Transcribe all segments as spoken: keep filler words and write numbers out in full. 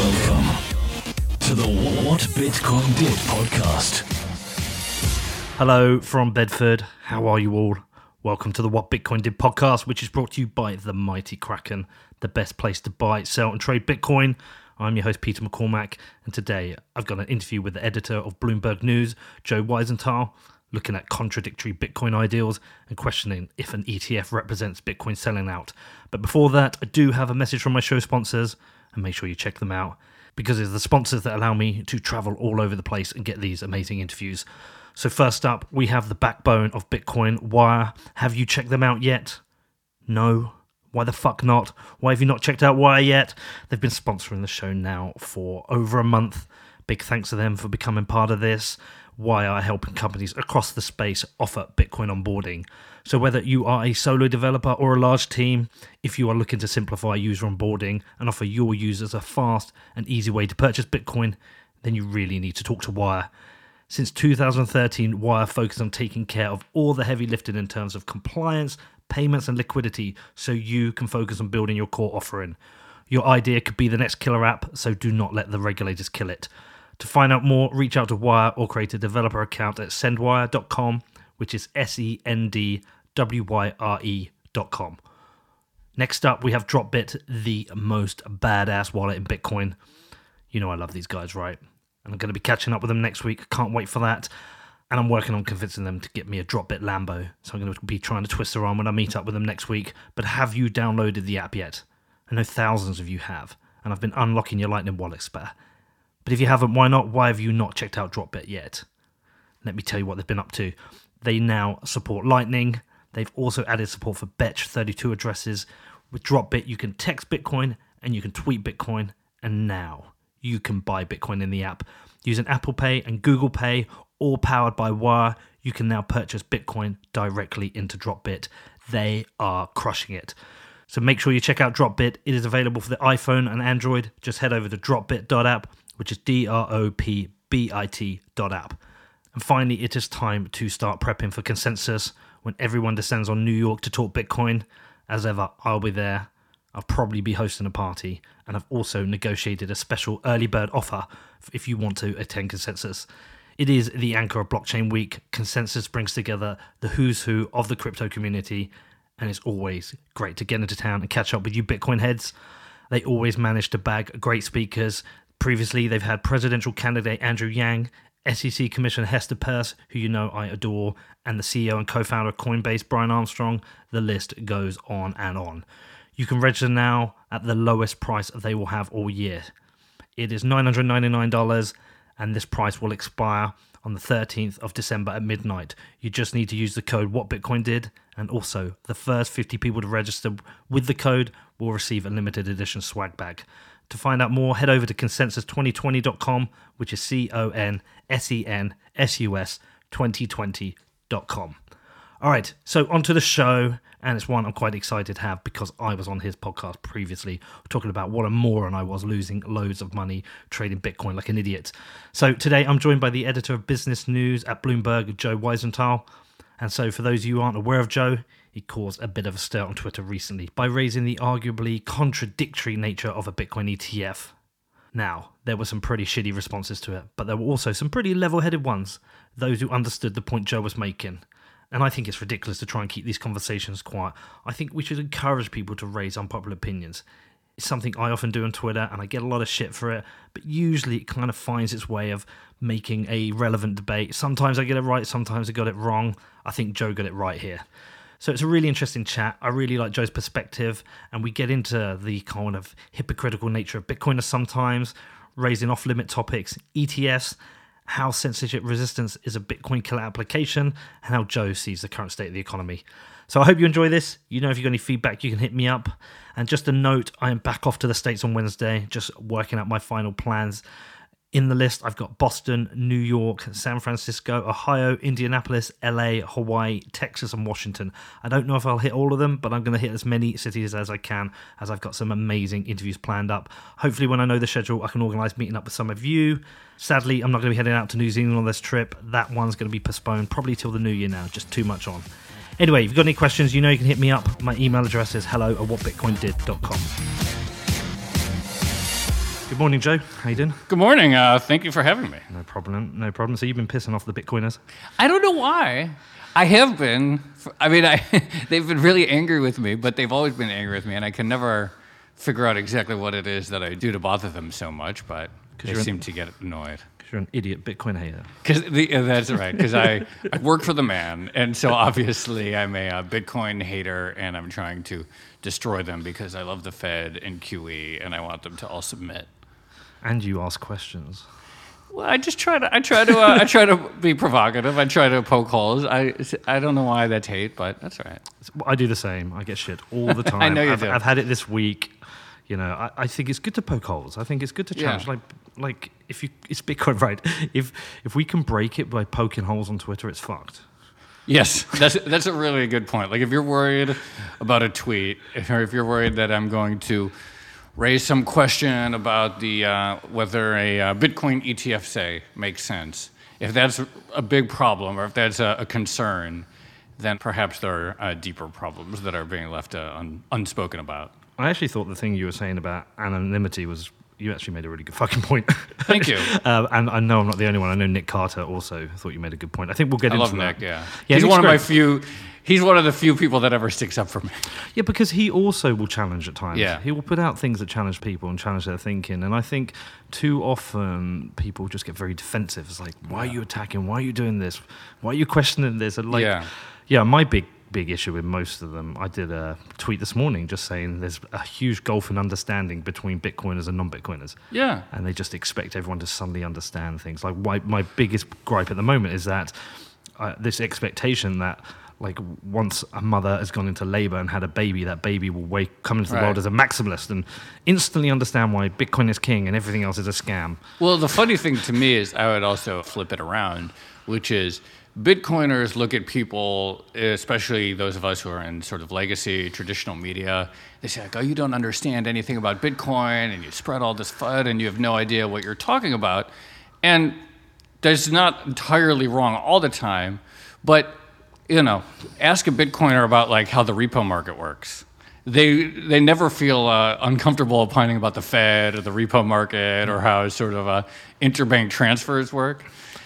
Welcome to the What Bitcoin Did podcast. Hello from Bedford. How are you all? Welcome to the What Bitcoin Did podcast, which is brought to you by the Mighty Kraken, the best place to buy, sell, and trade Bitcoin. I'm your host, Peter McCormack, and today I've got an interview with the editor of Bloomberg News, Joe Weisenthal, looking at contradictory Bitcoin ideals and questioning if an E T F represents Bitcoin selling out. But before that, I do have a message from my show sponsors, and make sure you check them out, because it's the sponsors that allow me to travel all over the place and get these amazing interviews. So first up, we have the backbone of Bitcoin, Wire. Have you checked them out yet? No? Why the fuck not? Why have you not checked out Wire yet? They've been sponsoring the show now for over a month. Big thanks to them for becoming part of this. Wire are helping companies across the space offer Bitcoin onboarding. So whether you are a solo developer or a large team, if you are looking to simplify user onboarding and offer your users a fast and easy way to purchase Bitcoin, then you really need to talk to Wire. Since two thousand thirteen, Wire focused on taking care of all the heavy lifting in terms of compliance, payments and liquidity, so you can focus on building your core offering. Your idea could be the next killer app, so do not let the regulators kill it. To find out more, reach out to Wire or create a developer account at sendwire dot com, which is S E N D W Y R E dot com. Next up, we have Dropbit, the most badass wallet in Bitcoin. You know I love these guys, right? And I'm going to be catching up with them next week. Can't wait for that. And I'm working on convincing them to get me a Dropbit Lambo. So I'm going to be trying to twist their arm when I meet up with them next week. But have you downloaded the app yet? I know thousands of you have. And I've been unlocking your Lightning Wallet spare. But if you haven't, why not? Why have you not checked out Dropbit yet? Let me tell you what they've been up to. They now support Lightning. They've also added support for B E T H thirty-two addresses. With Dropbit, you can text Bitcoin and you can tweet Bitcoin. And now you can buy Bitcoin in the app. Using Apple Pay and Google Pay, all powered by Wire, you can now purchase Bitcoin directly into Dropbit. They are crushing it. So make sure you check out Dropbit. It is available for the iPhone and Android. Just head over to dropbit dot app, which is D R O P B I T dot app. And finally, it is time to start prepping for Consensus when everyone descends on New York to talk Bitcoin. As ever, I'll be there. I'll probably be hosting a party, and I've also negotiated a special early bird offer if you want to attend Consensus. It is the anchor of Blockchain Week. Consensus brings together the who's who of the crypto community, and it's always great to get into town and catch up with you Bitcoin heads. They always manage to bag great speakers. Previously, they've had presidential candidate Andrew Yang, S E C Commissioner Hester Peirce, who you know I adore, and the C E O and co-founder of Coinbase, Brian Armstrong. The list goes on and on. You can register now at the lowest price they will have all year. It is nine hundred ninety-nine dollars, and this price will expire on the thirteenth of December at midnight. You just need to use the code WhatBitcoinDid, and also the first fifty people to register with the code will receive a limited edition swag bag. To find out more, head over to consensus twenty twenty dot com, which is C O N S E N S U S twenty twenty dot com. All right, so onto the show, and it's one I'm quite excited to have because I was on his podcast previously talking about what a moron I was, losing loads of money trading Bitcoin like an idiot. So today I'm joined by the editor of business news at Bloomberg, Joe Weisenthal. And so for those of you who aren't aware of Joe, he caused a bit of a stir on Twitter recently by raising the arguably contradictory nature of a Bitcoin E T F. Now, there were some pretty shitty responses to it, but there were also some pretty level-headed ones, those who understood the point Joe was making. And I think it's ridiculous to try and keep these conversations quiet. I think we should encourage people to raise unpopular opinions. It's something I often do on Twitter, and I get a lot of shit for it, but usually it kind of finds its way of making a relevant debate. Sometimes I get it right, sometimes I got it wrong. I think Joe got it right here. So it's a really interesting chat. I really like Joe's perspective, and we get into the kind of hypocritical nature of Bitcoiners sometimes, raising off-limit topics, E T Fs, how censorship resistance is a Bitcoin killer application, and how Joe sees the current state of the economy. So I hope you enjoy this. You know, if you've got any feedback, you can hit me up. And just a note, I am back off to the States on Wednesday, just working out my final plans. In the list, I've got Boston, New York, San Francisco, Ohio, Indianapolis, L A, Hawaii, Texas, and Washington. I don't know if I'll hit all of them, but I'm going to hit as many cities as I can, as I've got some amazing interviews planned up. Hopefully, when I know the schedule, I can organise meeting up with some of you. Sadly, I'm not going to be heading out to New Zealand on this trip. That one's going to be postponed, probably till the new year now, just too much on. Anyway, if you've got any questions, you know you can hit me up. My email address is hello at what bitcoin did dot com. Good morning, Joe. How you doing? Good morning. Uh, thank you for having me. No problem. No problem. So you've been pissing off the Bitcoiners? I don't know why. I have been. I mean, I, they've been really angry with me, but they've always been angry with me, and I can never figure out exactly what it is that I do to bother them so much, but they you're seem an, to get annoyed. Because you're an idiot Bitcoin hater. Because uh, that's right. Because I, I work for the man, and so obviously I'm a uh, Bitcoin hater, and I'm trying to destroy them because I love the Fed and Q E, and I want them to all submit. And you ask questions. Well, I just try to. I try to. Uh, I try to be provocative. I try to poke holes. I. I don't know why that's hate, but that's all right. I do the same. I get shit all the time. I know you I've, do. I've had it this week. You know, I, I think it's good to poke holes. I think it's good to challenge. Yeah. Like, like if you, it's Bitcoin, right? If if we can break it by poking holes on Twitter, it's fucked. Yes, that's that's a really good point. Like if you're worried about a tweet, or if you're worried that I'm going to raise some question about the uh, whether a uh, Bitcoin E T F, say, makes sense. If that's a big problem, or if that's a, a concern, then perhaps there are uh, deeper problems that are being left uh, un- unspoken about. I actually thought the thing you were saying about anonymity was, you actually made a really good fucking point. Thank you. uh, and I know I'm not the only one. I know Nick Carter also thought you made a good point. I think we'll get I into love that. Nick, yeah. yeah he's Nick's one of great. my few, he's one of the few people that ever sticks up for me. Yeah, because he also will challenge at times. Yeah. He will put out things that challenge people and challenge their thinking. And I think too often people just get very defensive. It's like, why Yeah. are you attacking? Why are you doing this? Why are you questioning this? And like, Yeah. yeah, my big big issue with most of them, I did a tweet this morning just saying there's a huge gulf in understanding between Bitcoiners and non-Bitcoiners. Yeah. And they just expect everyone to suddenly understand things. Like, why, my biggest gripe at the moment is that uh, this expectation that, like, once a mother has gone into labor and had a baby, that baby will wake, come into the Right. world as a maximalist and instantly understand why Bitcoin is king and everything else is a scam. Well, the funny thing to me is I would also flip it around, which is Bitcoiners look at people, especially those of us who are in sort of legacy, traditional media, they say, like, oh, you don't understand anything about Bitcoin, and you spread all this FUD, and you have no idea what you're talking about. And that's not entirely wrong all the time, but, you know, ask a Bitcoiner about, like, how the repo market works. They they never feel uh, uncomfortable opining about the Fed or the repo market or how sort of uh, interbank transfers work.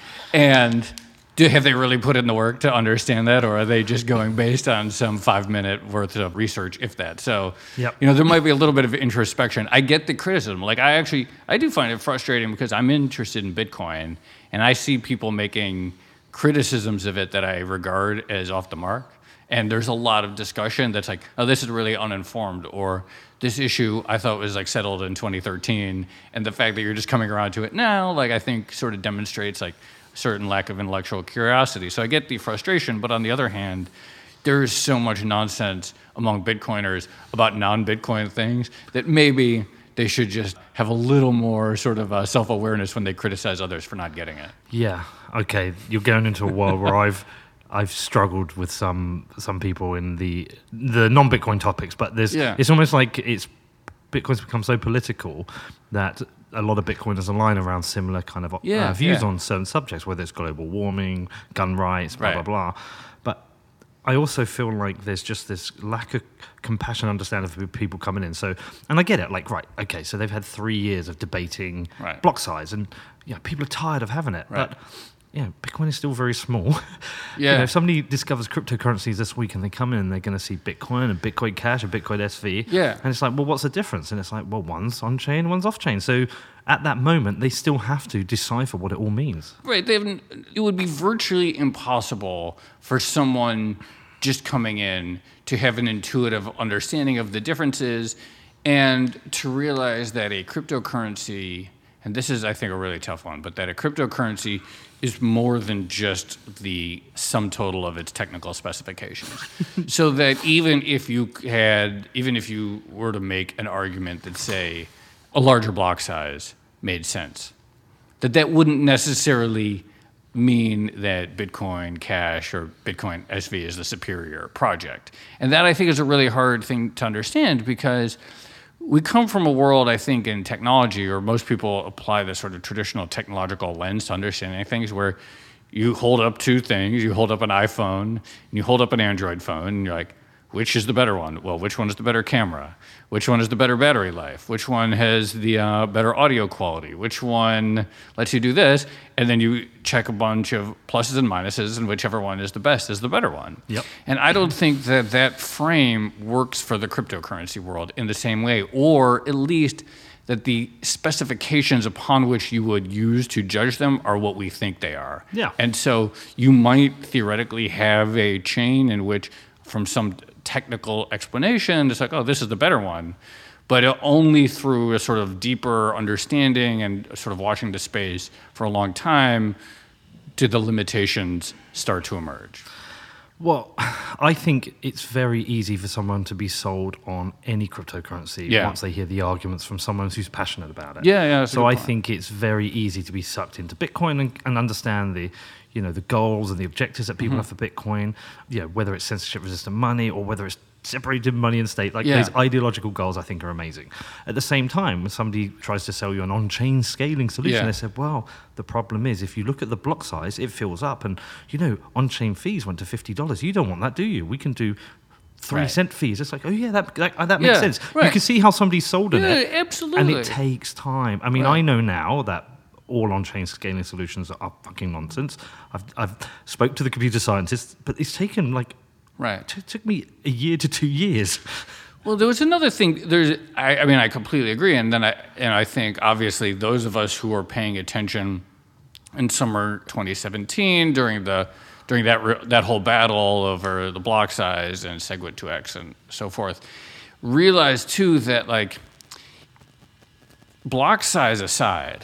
And do, have they really put in the work to understand that, or are they just going based on some five-minute worth of research, if that? So, Yep. you know, there might be a little bit of introspection. I get the criticism. Like, I actually, I do find it frustrating because I'm interested in Bitcoin, and I see people making criticisms of it that I regard as off the mark. And there's a lot of discussion that's like, oh, this is really uninformed, or this issue I thought was like settled in twenty thirteen, and the fact that you're just coming around to it now, like, I think sort of demonstrates like certain lack of intellectual curiosity. So I get the frustration, but on the other hand, there is so much nonsense among Bitcoiners about non-Bitcoin things that maybe they should just have a little more sort of uh, self-awareness when they criticize others for not getting it. Yeah, okay. You're going into a world where I've I've struggled with some some people in the the non-Bitcoin topics, but there's Yeah. it's almost like it's Bitcoin's become so political that a lot of Bitcoiners align around similar kind of Yeah, uh, views yeah. on certain subjects, whether it's global warming, gun rights, blah, Right. blah, blah. But I also feel like there's just this lack of compassion and understanding for people coming in. So, and I get it, like, right, okay, so they've had three years of debating Right. block size, and you know, people are tired of having it. Right. But you know, Bitcoin is still very small. Yeah. You know, if somebody discovers cryptocurrencies this week and they come in and they're going to see Bitcoin and Bitcoin Cash and Bitcoin S V, Yeah. and it's like, well, what's the difference? And it's like, well, one's on chain, one's off chain. So at that moment, they still have to decipher what it all means. Right. They haven't, it would be virtually impossible for someone just coming in to have an intuitive understanding of the differences and to realize that a cryptocurrency, and this is, I think, a really tough one, but that a cryptocurrency is more than just the sum total of its technical specifications. So that even if you had, even if you were to make an argument that, say, a larger block size made sense, that that wouldn't necessarily mean that Bitcoin Cash or Bitcoin S V is the superior project. And that, I think, is a really hard thing to understand because we come from a world, I think, in technology, or most people apply this sort of traditional technological lens to understanding things, where you hold up two things. You hold up an iPhone, and you hold up an Android phone, and you're like, which is the better one? Well, which one is the better camera? Which one is the better battery life? Which one has the uh, better audio quality? Which one lets you do this? And then you check a bunch of pluses and minuses, and whichever one is the best is the better one. Yep. And I don't think that that frame works for the cryptocurrency world in the same way, or at least that the specifications upon which you would use to judge them are what we think they are. Yeah. And so you might theoretically have a chain in which, from some technical explanation, it's like, oh, this is the better one. But only through a sort of deeper understanding and sort of watching the space for a long time do the limitations start to emerge. Well, I think it's very easy for someone to be sold on any cryptocurrency Yeah. once they hear the arguments from someone who's passionate about it. Yeah, yeah, that's a So good I point. think it's very easy to be sucked into Bitcoin and, and understand the, you know, the goals and the objectives that people Mm-hmm. have for Bitcoin. You know, whether it's censorship-resistant money or whether it's separated money and state. Like Yeah. those ideological goals, I think, are amazing. At the same time, when somebody tries to sell you an on-chain scaling solution, Yeah. they said, well, the problem is if you look at the block size, it fills up, and you know, on-chain fees went to fifty dollars. You don't want that, do you? We can do three Right. cent fees. It's like, oh yeah, that that, that makes Yeah, sense. You right. can see how somebody's sold in Yeah, it, absolutely. and it takes time. I mean, Right. I know now that all on-chain scaling solutions are fucking nonsense. I've I've spoke to the computer scientists, but it's taken like Right. it took me a year to two years. Well, there was another thing. There's, I, I mean, I completely agree, and then I and I think obviously those of us who are paying attention in summer twenty seventeen during the during that re- that whole battle over the block size and SegWit two X and so forth, realized too that, like, block size aside,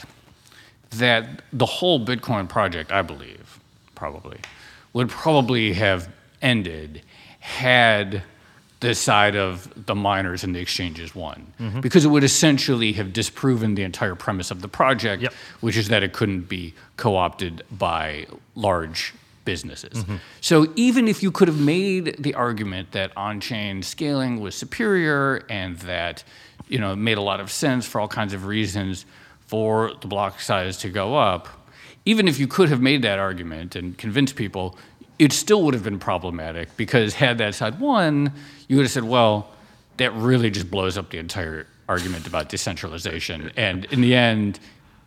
that the whole Bitcoin project, I believe, probably would probably have ended had the side of the miners and the exchanges won. Mm-hmm. Because it would essentially have disproven the entire premise of the project, Yep. which is that it couldn't be co-opted by large businesses. Mm-hmm. So even if you could have made the argument that on-chain scaling was superior and that, you know, it made a lot of sense for all kinds of reasons for the block size to go up, even if you could have made that argument and convinced people, it still would have been problematic, because had that side won, you would have said, well, that really just blows up the entire argument about decentralization. And in the end,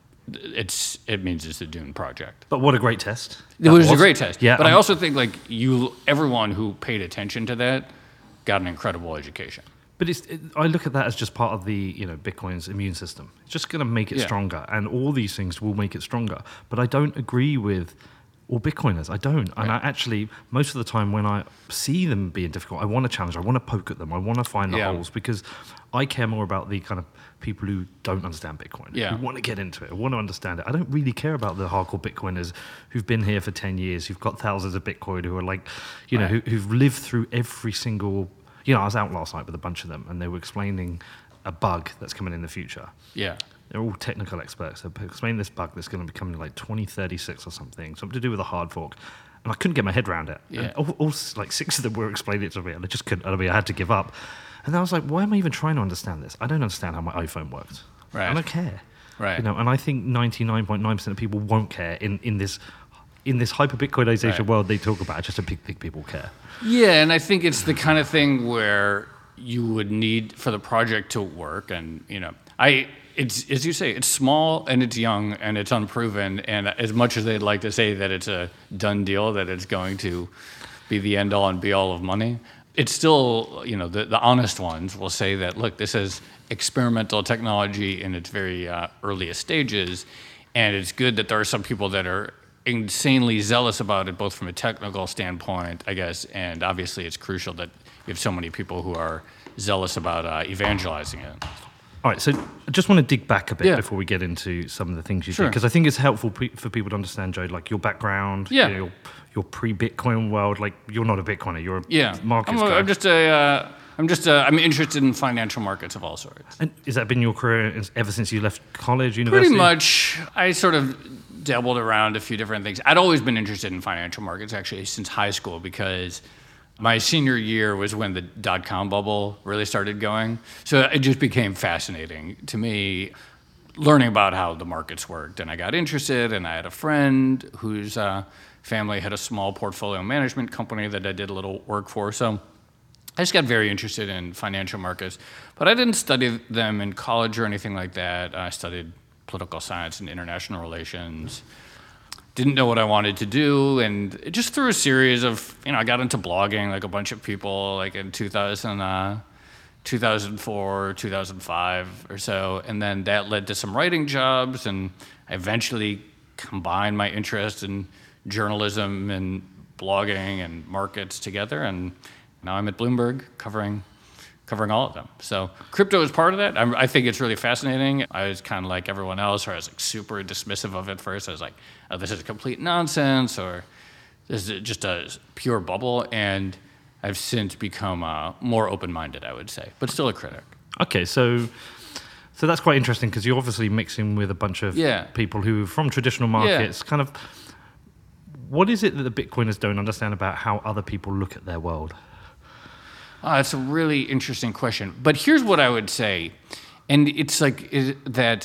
it's it means it's a doomed project. But what a great test! It that was, a great test. Yeah, but I um, also think, like, you, everyone who paid attention to that got an incredible education. But it's, it, I look at that as just part of the, you know, Bitcoin's immune system. It's just going to make it Yeah. stronger, and all these things will make it stronger. But I don't agree with all Bitcoiners. I don't. And I Right. actually, most of the time when I see them being difficult, I want to challenge. I want to poke at them. I want to find the Yeah. holes, because I care more about the kind of people who don't understand Bitcoin, Yeah. who want to get into it, want to understand it. I don't really care about the hardcore Bitcoiners who've been here for ten years, who've got thousands of Bitcoin, who are like, you know, Right. who, who've lived through every single. You know, I was out last night with a bunch of them, and they were explaining a bug that's coming in the future. Yeah. They're all technical experts. They're explaining this bug that's going to be coming in like twenty thirty-six or something, something to do with a hard fork. And I couldn't get my head around it. Yeah. And all, all s- like six of them were explaining it to me, and I just couldn't. I mean, I had to give up. And I was like, why am I even trying to understand this? I don't understand how my iPhone works. Right. I don't care. Right. You know, and I think ninety-nine point nine percent of people won't care in, in this in this hyper Bitcoinization Right. world they talk about. Just a big, big people care. Yeah, and I think it's the kind of thing where you would need for the project to work, and you know, I it's as you say, it's small and it's young and it's unproven, and as much as they'd like to say that it's a done deal, that it's going to be the end all and be all of money, it's still, you know, the, the honest ones will say that, look, this is experimental technology in its very uh, earliest stages, and it's good that there are some people that are insanely zealous about it, both from a technical standpoint, I guess, and obviously it's crucial that you have so many people who are zealous about uh, evangelizing it. All right, so I just want to dig back a bit Yeah. before we get into some of the things you Sure. did, because I think it's helpful pe- for people to understand, Joe, like your background, Yeah. you know, your, your pre-Bitcoin world. Like, you're not a Bitcoiner, you're a Yeah, markets I'm, a, guy. I'm just a, uh, I'm just, a, I'm interested in financial markets of all sorts. And has that been your career ever since you left college, university? Pretty much. I sort of dabbled around a few different things. I'd always been interested in financial markets, actually, since high school, because my senior year was when the dot-com bubble really started going. So it just became fascinating to me, learning about how the markets worked. And I got interested, and I had a friend whose uh, family had a small portfolio management company that I did a little work for. So I just got very interested in financial markets, but I didn't study them in college or anything like that. I studied political science and international relations. Didn't know what I wanted to do, and just through a series of, you know, I got into blogging like a bunch of people, like in two thousand, uh, two thousand four, two thousand five or so, and then that led to some writing jobs, and I eventually combined my interest in journalism and blogging and markets together, and now I'm at Bloomberg covering covering all of them. So crypto is part of that. I'm, I think it's really fascinating. I was kind of like everyone else, where I was like super dismissive of it first. I was like, oh, this is complete nonsense, or this is just a pure bubble. And I've since become uh, more open-minded, I would say, but still a critic. Okay, so so that's quite interesting, because you're obviously mixing with a bunch of Yeah. people who, from traditional markets, kind of, what is it that the Bitcoiners don't understand about how other people look at their world? Uh, it's a really interesting question. But here's what I would say. And it's like is that,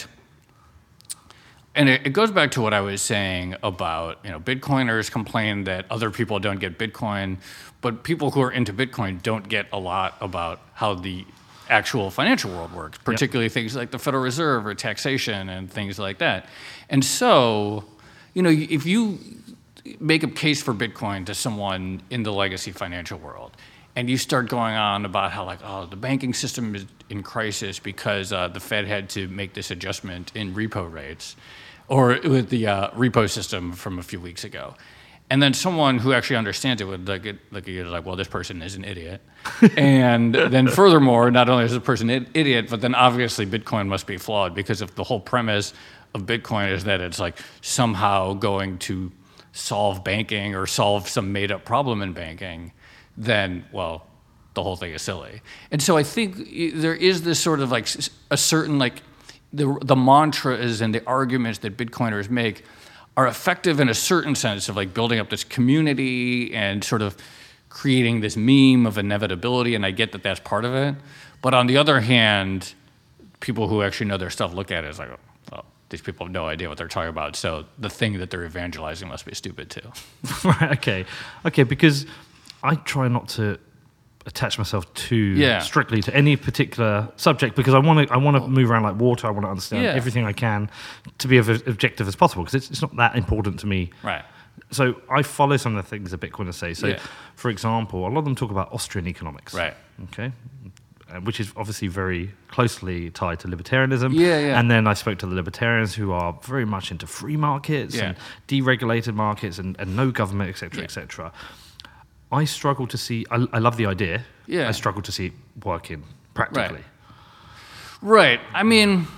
and it, it goes back to what I was saying about, you know, Bitcoiners complain that other people don't get Bitcoin, but people who are into Bitcoin don't get a lot about how the actual financial world works, particularly yep. things like the Federal Reserve or taxation and things like that. And so, you know, if you make a case for Bitcoin to someone in the legacy financial world, and you start going on about how, like, oh, the banking system is in crisis because uh, the Fed had to make this adjustment in repo rates, or with the uh, repo system from a few weeks ago. And then someone who actually understands it would look at, look at you like, well, this person is an idiot. And then furthermore, not only is this person an idiot, but then obviously Bitcoin must be flawed, because if the whole premise of Bitcoin is that it's like somehow going to solve banking or solve some made-up problem in banking, then, well, the whole thing is silly. And so I think there is this sort of like a certain like the the mantras and the arguments that Bitcoiners make are effective in a certain sense of like building up this community and sort of creating this meme of inevitability, and I get that that's part of it. But on the other hand, people who actually know their stuff look at it as like, oh, these people have no idea what they're talking about, so the thing that they're evangelizing must be stupid too. Right, okay. Okay, because I try not to attach myself too yeah. strictly to any particular subject, because I want to I want to move around like water. I want to understand yeah. everything I can to be as objective as possible, because it's, it's not that important to me. Right. So I follow some of the things that Bitcoiners say. So, yeah. for example, a lot of them talk about Austrian economics. Right. Okay. Uh, which is obviously very closely tied to libertarianism. Yeah, yeah. And then I spoke to the libertarians, who are very much into free markets yeah. and deregulated markets and, and no government, et cetera, yeah. et cetera. I struggle to see, I, I love the idea. Yeah. I struggle to see it working practically. Right. right. I mean,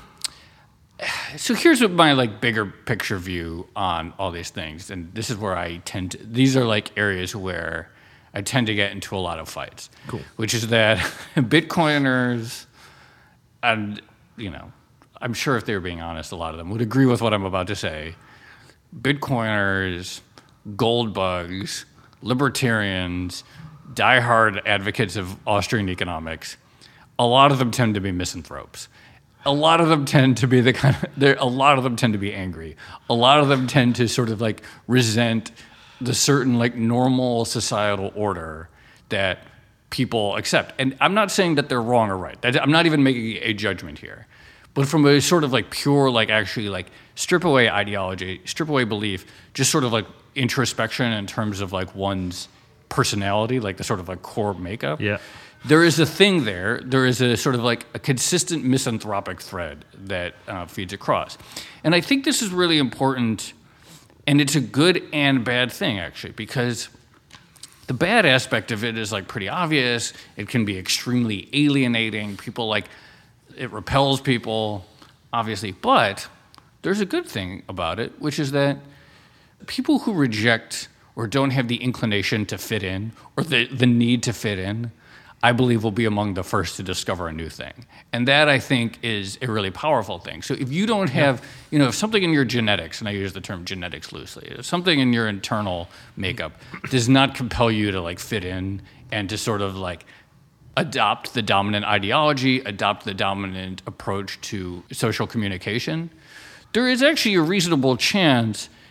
so here's what my like bigger picture view on all these things. And this is where I tend to, these are like areas where I tend to get into a lot of fights. Cool. Which is that Bitcoiners, and, you know, I'm sure if they were being honest, a lot of them would agree with what I'm about to say. Bitcoiners, gold bugs, libertarians, diehard advocates of Austrian economics, a lot of them tend to be misanthropes. A lot of them tend to be the kind of, they're, a lot of them tend to be angry. A lot of them tend to sort of like resent the certain like normal societal order that people accept. And I'm not saying that they're wrong or right. I'm not even making a judgment here. But from a sort of like pure, like actually like strip away ideology, strip away belief, just sort of like introspection in terms of like one's personality, like the sort of like core makeup. Yeah. There is a thing there. There is a sort of like a consistent misanthropic thread that uh, feeds across. And I think this is really important, and it's a good and bad thing, actually, because the bad aspect of it is like pretty obvious. It can be extremely alienating. People like, it repels people, obviously. But there's a good thing about it, which is that people who reject or don't have the inclination to fit in or the, the need to fit in, I believe will be among the first to discover a new thing. And that, I think, is a really powerful thing. So if you don't have, you know, if something in your genetics, and I use the term genetics loosely, if something in your internal makeup does not compel you to like fit in and to sort of like adopt the dominant ideology, adopt the dominant approach to social communication, there is actually a reasonable chance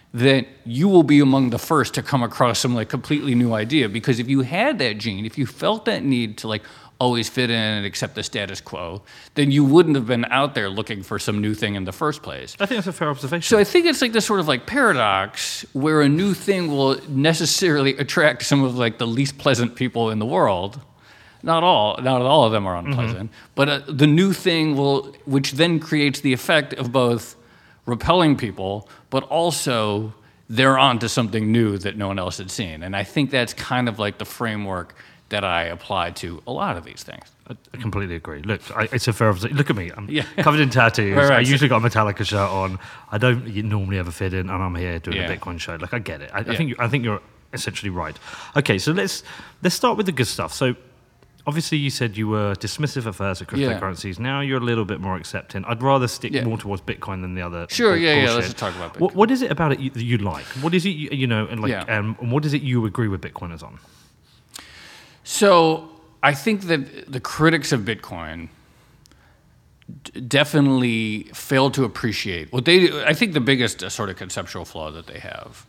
that you will be among the first to come across some like completely new idea. Because if you had that gene, if you felt that need to like always fit in and accept the status quo, then you wouldn't have been out there looking for some new thing in the first place. I think that's a fair observation. So I think it's like this sort of like paradox where a new thing will necessarily attract some of like the least pleasant people in the world. Not all, not all of them are unpleasant, mm-hmm. but uh, the new thing will, which then creates the effect of both repelling people, but also they're onto something new that no one else had seen. And I think that's kind of like the framework that I apply to a lot of these things. I, I completely agree. Look, I, it's a fair observation. Look at me. I'm yeah. covered in tattoos. right, right. I usually got a Metallica shirt on. I don't normally ever fit in, and I'm here doing yeah. a Bitcoin show. Like, I get it. I, yeah. I think you, I think you're essentially right. Okay, so let's let's start with the good stuff. So, obviously, you said you were dismissive at first of cryptocurrencies. Yeah. Now you're a little bit more accepting. I'd rather stick yeah. more towards Bitcoin than the other. Sure, bull- yeah, bullshit. yeah. Let's just talk about Bitcoin. What, what is it about it you, that you like? What is it you, you know, and like, yeah. um, and what is it you agree with Bitcoiners on? So I think that the critics of Bitcoin d- definitely fail to appreciate what they do. I think the biggest uh, sort of conceptual flaw that they have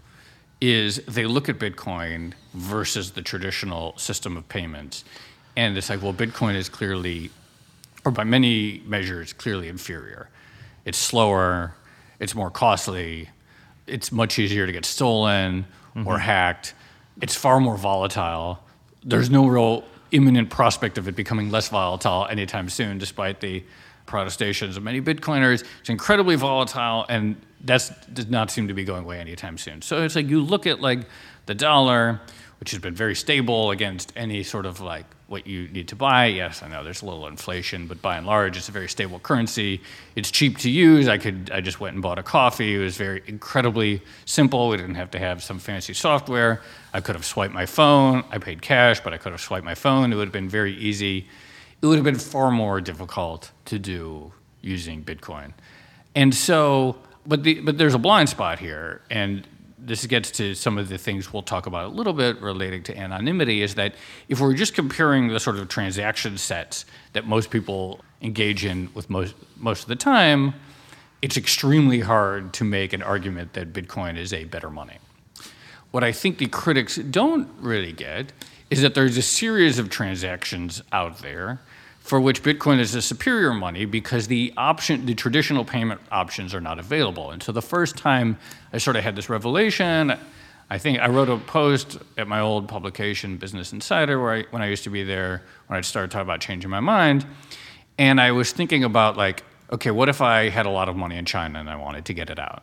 is they look at Bitcoin versus the traditional system of payments. And it's like, well, Bitcoin is clearly, or by many measures, clearly inferior. It's slower, it's more costly, it's much easier to get stolen mm-hmm. or hacked, it's far more volatile. There's no real imminent prospect of it becoming less volatile anytime soon, despite the protestations of many Bitcoiners. It's incredibly volatile, and that does not seem to be going away anytime soon. So it's like you look at like the dollar, which has been very stable against any sort of like what you need to buy. Yes, I know there's a little inflation, but by and large, it's a very stable currency. It's cheap to use. I could, I just went and bought a coffee. It was very incredibly simple. We didn't have to have some fancy software. I could have swiped my phone. I paid cash, but I could have swiped my phone. It would have been very easy. It would have been far more difficult to do using Bitcoin. And so, but the, but there's a blind spot here, and this gets to some of the things we'll talk about a little bit relating to anonymity, is that if we're just comparing the sort of transaction sets that most people engage in with most most of the time, it's extremely hard to make an argument that Bitcoin is a better money. What I think the critics don't really get is that there's a series of transactions out there for which Bitcoin is a superior money because the option, the traditional payment options are not available. And so the first time I sort of had this revelation, I think I wrote a post at my old publication, Business Insider, where I, when I used to be there, when I started talking about changing my mind. And I was thinking about like, okay, what if I had a lot of money in China and I wanted to get it out?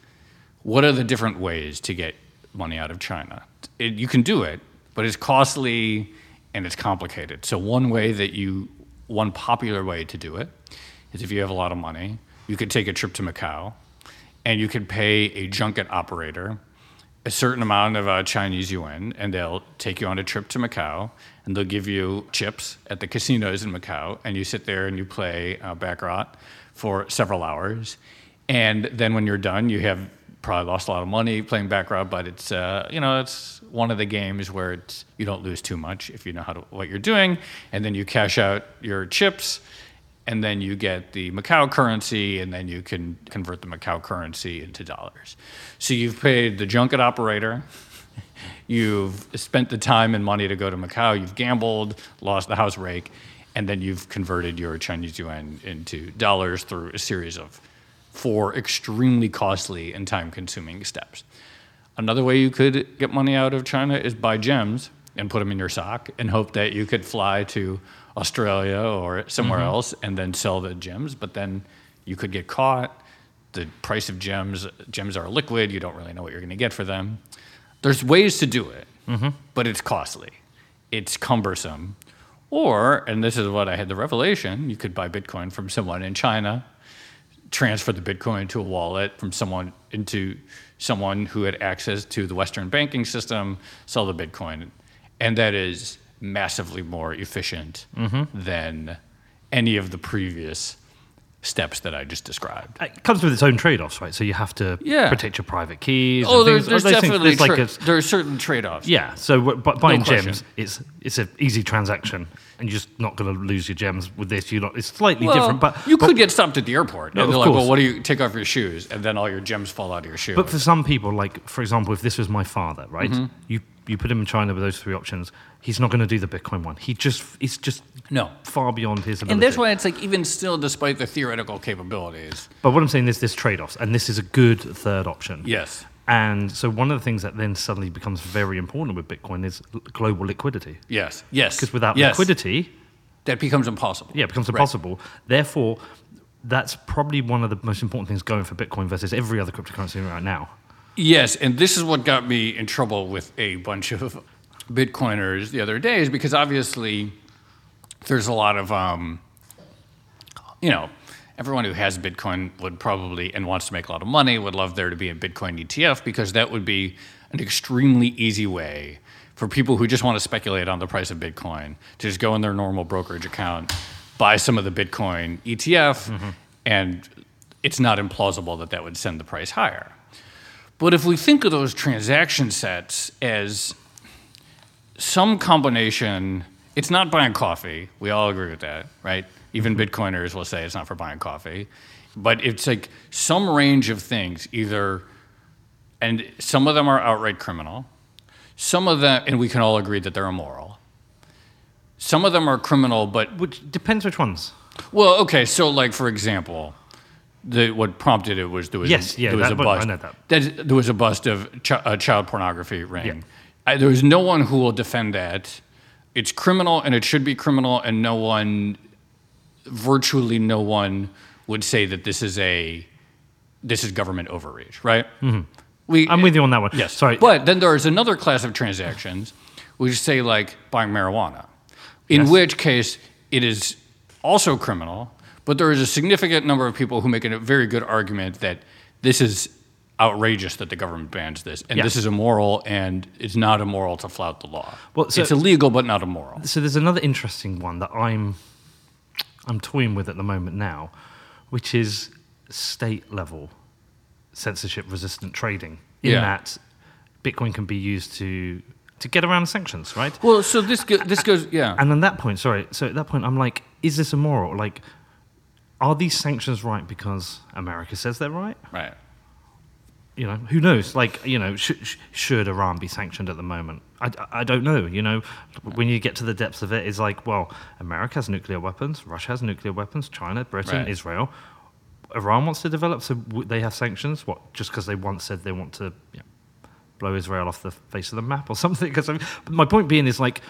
What are the different ways to get money out of China? It, you can do it, but it's costly and it's complicated. So one way that you One popular way to do it is if you have a lot of money, you could take a trip to Macau and you could pay a junket operator a certain amount of uh, Chinese yuan, and they'll take you on a trip to Macau, and they'll give you chips at the casinos in Macau, and you sit there and you play uh, baccarat for several hours. And then when you're done, you have probably lost a lot of money playing baccarat, but it's uh, you know it's one of the games where it's, you don't lose too much if you know how to, what you're doing, and then you cash out your chips, and then you get the Macau currency, and then you can convert the Macau currency into dollars. So you've paid the junket operator, you've spent the time and money to go to Macau, you've gambled, lost the house rake, and then you've converted your Chinese yuan into dollars through a series of four extremely costly and time-consuming steps. Another way you could get money out of China is buy gems and put them in your sock and hope that you could fly to Australia or somewhere mm-hmm. else and then sell the gems, but then you could get caught. The price of gems, gems are liquid, you don't really know what you're going to get for them. There's ways to do it, mm-hmm. but it's costly. It's cumbersome. Or, and this is what I had the revelation, you could buy Bitcoin from someone in China, transfer the Bitcoin to a wallet from someone into someone who had access to the Western banking system, sell the Bitcoin. And that is massively more efficient mm-hmm. than any of the previous steps that I just described. It comes with its own trade-offs, right? So you have to Yeah. protect your private keys. Oh, and there, things, there's those things. definitely There's like tra- a- there are certain trade-offs. yeah. So w- bu- buying question. gems, it's it's an easy transaction, and you're just not going to lose your gems with this. You not. It's slightly Well, different, but you but, could get stopped at the airport, No, and of they're like, course. "Well, what do you take off your shoes?" And then all your gems fall out of your shoe. But for some people, like for example, if this was my father, right? Mm-hmm. You you put him in China with those three options. He's not going to do the Bitcoin one. He just it's just no. far beyond his ability. And that's why it's like, even still, despite the theoretical capabilities. But what I'm saying is there's trade-offs, and this is a good third option. Yes. And so one of the things that then suddenly becomes very important with Bitcoin is l- global liquidity. Yes. Yes. Because without yes. liquidity, that becomes impossible. yeah, it becomes Right. impossible. Therefore, that's probably one of the most important things going for Bitcoin versus every other cryptocurrency right now. Yes, and this is what got me in trouble with a bunch of Bitcoiners the other day, is because obviously there's a lot of, um, you know, everyone who has Bitcoin would probably, and wants to make a lot of money, would love there to be a Bitcoin E T F, because that would be an extremely easy way for people who just want to speculate on the price of Bitcoin to just go in their normal brokerage account, buy some of the Bitcoin E T F, mm-hmm. and it's not implausible that that would send the price higher. But if we think of those transaction sets as some combination, it's not buying coffee. We all agree with that, right? Even Bitcoiners will say it's not for buying coffee. But it's like some range of things, either, and some of them are outright criminal. Some of them, and we can all agree that they're immoral. Some of them are criminal, but... Which depends which ones. Well, okay, so like, for example, the, what prompted it was there was, Yes, a, yeah, there was that- a but bust. I know that. That- There was a bust of ch- a child pornography ring. Yeah. I, there was no one who will defend that. It's criminal, and it should be criminal, and no one, virtually no one, would say that this is a this is government overreach, right? Mm-hmm. We, I'm with you on that one. Yes. Sorry. But then there is another class of transactions, which say like buying marijuana, in Yes. which case it is also criminal, but there is a significant number of people who make a very good argument that this is outrageous that the government bans this, and Yeah. this is immoral, and it's not immoral to flout the law. Well, so- it's illegal, but not immoral. So there's another interesting one that I'm I'm toying with at the moment now, which is state level censorship resistant trading. In Yeah. that Bitcoin can be used to to get around sanctions, right? Well, so this go, this goes, yeah. And at that point, sorry, so at that point I'm like, is this immoral? Like, are these sanctions right because America says they're right? Right. You know, who knows? Like, you know, sh- sh- should Iran be sanctioned at the moment? I, I don't know. You know, when you get to the depths of it, it's like, well, America has nuclear weapons, Russia has nuclear weapons, China, Britain, Right. Israel. Iran wants to develop, so w- they have sanctions. What? Just because they once said they want to you know, blow Israel off the face of the map or something? Because I mean, my point being is like,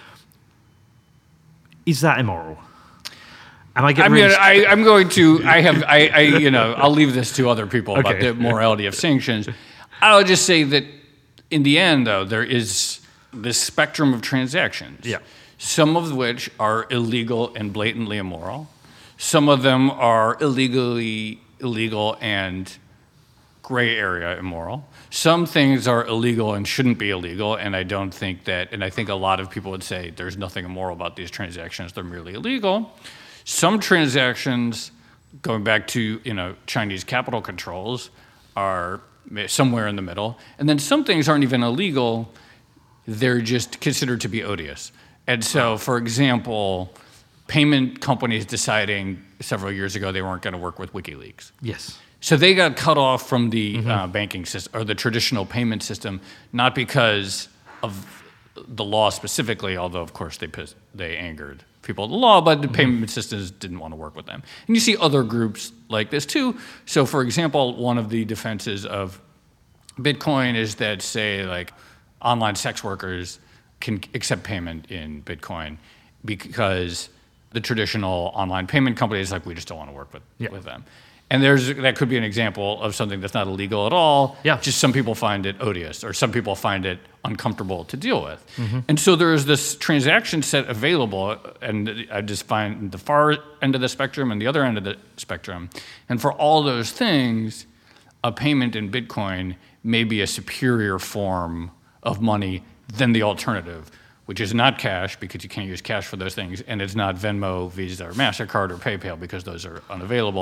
is that immoral? And I get I mean, really I, I'm going to. I have. I, I. You know. I'll leave this to other people about Okay. the morality of sanctions. I'll just say that, in the end, though, there is this spectrum of transactions. Yeah. Some of which are illegal and blatantly immoral. Some of them are illegally illegal and gray area immoral. Some things are illegal and shouldn't be illegal, and I don't think that. And I think a lot of people would say there's nothing immoral about these transactions; they're merely illegal. Some transactions, going back to you know Chinese capital controls, are somewhere in the middle. And then some things aren't even illegal; they're just considered to be odious. And so, for example, payment companies deciding several years ago they weren't going to work with WikiLeaks. yes. So they got cut off from the uh, banking system or the traditional payment system, not because of the law specifically, although of course they pissed, they angered people at the law, but the payment systems didn't want to work with them. And you see other groups like this too. So for example, one of the defenses of Bitcoin is that, say, like online sex workers can accept payment in Bitcoin because the traditional online payment companies, like, we just don't want to work with, Yeah. with them. And there's that could be an example of something that's not illegal at all. Yeah. Just some people find it odious, or some people find it uncomfortable to deal with. Mm-hmm. And so there's this transaction set available, and I just find the far end of the spectrum and the other end of the spectrum. And for all those things, a payment in Bitcoin may be a superior form of money than the alternative, which is not cash, because you can't use cash for those things, and it's not Venmo, Visa, or MasterCard, or PayPal, because those are unavailable.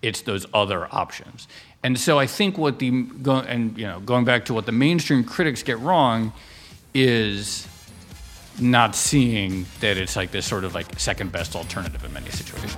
It's those other options. And so I think what the go, and you know going back to what the mainstream critics get wrong is not seeing that it's like this sort of like second best alternative in many situations.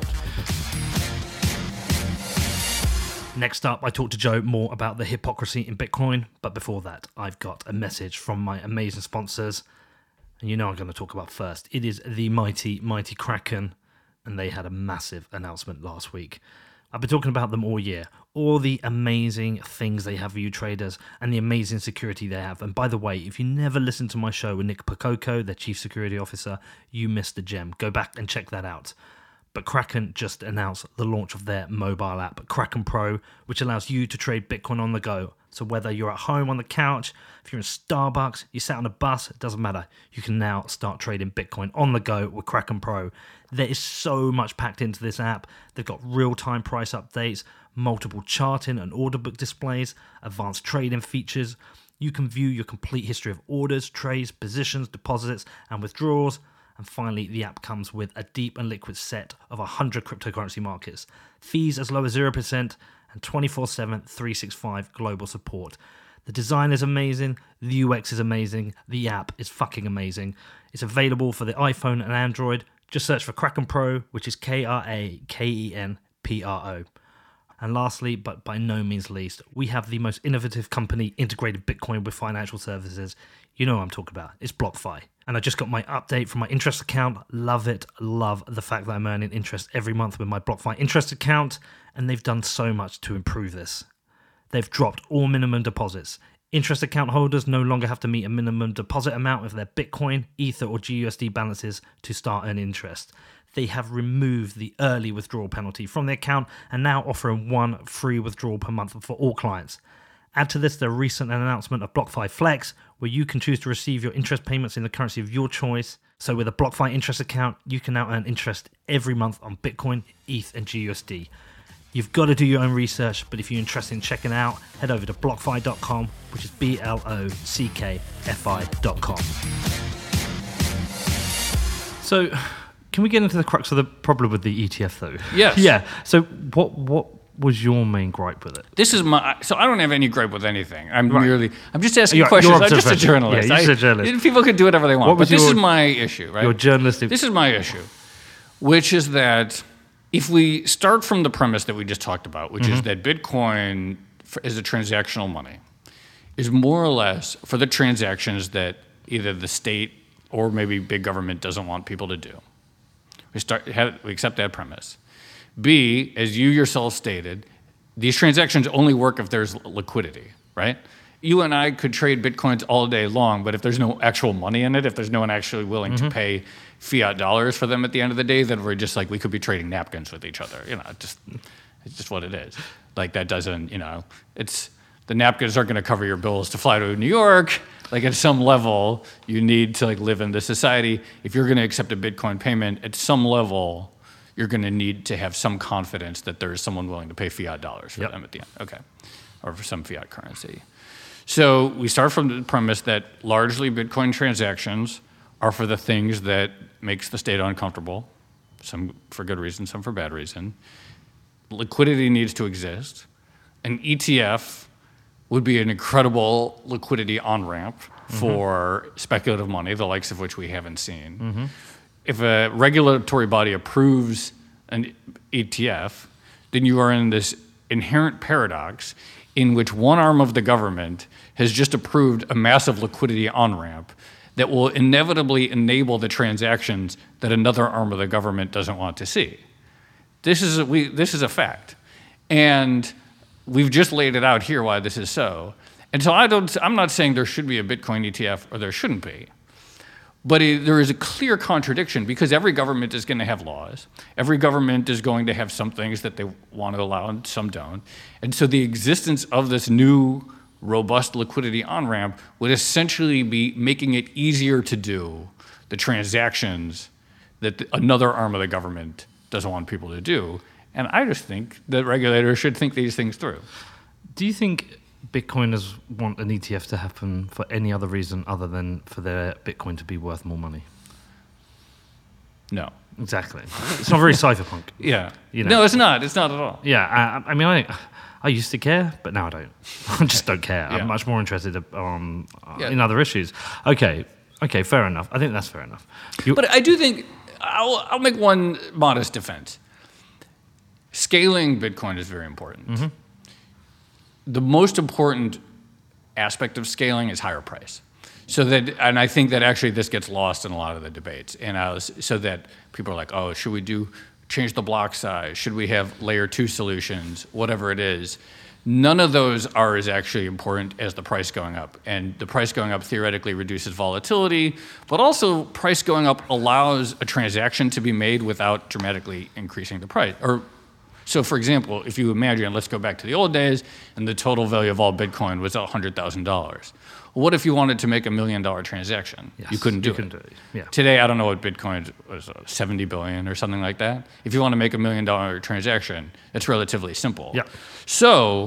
Next up, I talked to Joe more about the hypocrisy in Bitcoin, but before that, I've got a message from my amazing sponsors, and you know I'm going to talk about first. It is the mighty, mighty Kraken, and they had a massive announcement last week. I've been talking about them all year, all the amazing things they have for you traders and the amazing security they have. And by the way, if you never listened to my show with Nick Pococo, their Chief Security Officer, you missed a gem. Go back and check that out. But Kraken just announced the launch of their mobile app, Kraken Pro, which allows you to trade Bitcoin on the go. So whether you're at home on the couch, if you're in Starbucks, you sat on a bus, it doesn't matter. You can now start trading Bitcoin on the go with Kraken Pro. There is so much packed into this app. They've got real-time price updates, multiple charting and order book displays, advanced trading features. You can view your complete history of orders, trades, positions, deposits, and withdrawals. And finally, the app comes with a deep and liquid set of one hundred cryptocurrency markets, fees as low as zero percent, and twenty-four seven, three sixty-five global support. The design is amazing, the U X is amazing, the app is fucking amazing. It's available for the iPhone and Android. Just search for Kraken Pro, which is K R A K E N P R O. And lastly, but by no means least, we have the most innovative company integrated Bitcoin with financial services. You know what I'm talking about. It's BlockFi. And I just got my update from my interest account. Love it. Love the fact that I'm earning interest every month with my BlockFi interest account. And they've done so much to improve this. They've dropped all minimum deposits. Interest account holders no longer have to meet a minimum deposit amount with their Bitcoin, Ether, or G U S D balances to start earning interest. They have removed the early withdrawal penalty from the account and now offering one free withdrawal per month for all clients. Add to this the recent announcement of BlockFi Flex, where you can choose to receive your interest payments in the currency of your choice. So with a BlockFi interest account, you can now earn interest every month on Bitcoin, E T H, and G U S D. You've got to do your own research, but if you're interested in checking it out, head over to blockfi dot com, which is B L O C K F I dot com. So, can we get into the crux of the problem with the E T F, though? Yes. Yeah. So, what what was your main gripe with it? This is my. So I don't have any gripe with anything. I'm Right. merely. I'm just asking Your- questions. your I'm just a observation. journalist. Yeah, you're just I- a journalist. People can do whatever they want. What was But this your- is my issue, right? Your journalistic... This is my issue, which is that if we start from the premise that we just talked about, which Mm-hmm. is that Bitcoin f- is a transactional money, is more or less for the transactions that either the state or maybe big government doesn't want people to do. We start. Have, we accept that premise. B, as you yourself stated, these transactions only work if there's liquidity, right? You and I could trade Bitcoins all day long, but if there's no actual money in it, if there's no one actually willing Mm-hmm. to pay fiat dollars for them at the end of the day, then we're just like, we could be trading napkins with each other. You know, it just, it's just what it is. Like that doesn't, you know, it's, the napkins aren't going to cover your bills to fly to New York. Like at some level, you need to like live in this society. If you're going to accept a Bitcoin payment, at some level, you're going to need to have some confidence that there is someone willing to pay fiat dollars for Yep. them at the end. Okay. Or for some fiat currency. So we start from the premise that largely Bitcoin transactions are for the things that makes the state uncomfortable, some for good reason, some for bad reason. Liquidity needs to exist. An E T F would be an incredible liquidity on-ramp mm-hmm. for speculative money, the likes of which we haven't seen. Mm-hmm. If a regulatory body approves an E T F, then you are in this inherent paradox in which one arm of the government has just approved a massive liquidity on-ramp that will inevitably enable the transactions that another arm of the government doesn't want to see. This is a, we, this is a fact. And we've just laid it out here why this is so. And so I don't, I'm not saying there should be a Bitcoin E T F or there shouldn't be. But it, there is a clear contradiction because every government is going to have laws. Every government is going to have some things that they want to allow and some don't. And so the existence of this new robust liquidity on-ramp would essentially be making it easier to do the transactions that the, another arm of the government doesn't want people to do. And I just think that regulators should think these things through. Do you think Bitcoiners want an E T F to happen for any other reason other than for their Bitcoin to be worth more money? No. Exactly. It's not very cypherpunk. Yeah. You know. No, it's not. It's not at all. Yeah, I, I mean, I I used to care, but now I don't. I just don't care. Yeah. I'm much more interested um, Yeah. in other issues. Okay, okay, fair enough. I think that's fair enough. You, But I do think I'll, I'll make one modest defense. Scaling Bitcoin is very important. Mm-hmm. The most important aspect of scaling is higher price. So that, and I think that actually this gets lost in a lot of the debates. And I was, so that people are like, oh, should we do change the block size? Should we have layer two solutions? Whatever it is. None of those are as actually important as the price going up. And the price going up theoretically reduces volatility, but also price going up allows a transaction to be made without dramatically increasing the price. Or, so for example, if you imagine, let's go back to the old days, and the total value of all Bitcoin was one hundred thousand dollars. Well, what if you wanted to make a million dollar transaction? Yes, you couldn't do you it. couldn't do it, yeah. Today, I don't know what Bitcoin was, uh, seventy billion or something like that. If you want to make a million dollar transaction, it's relatively simple. Yeah. So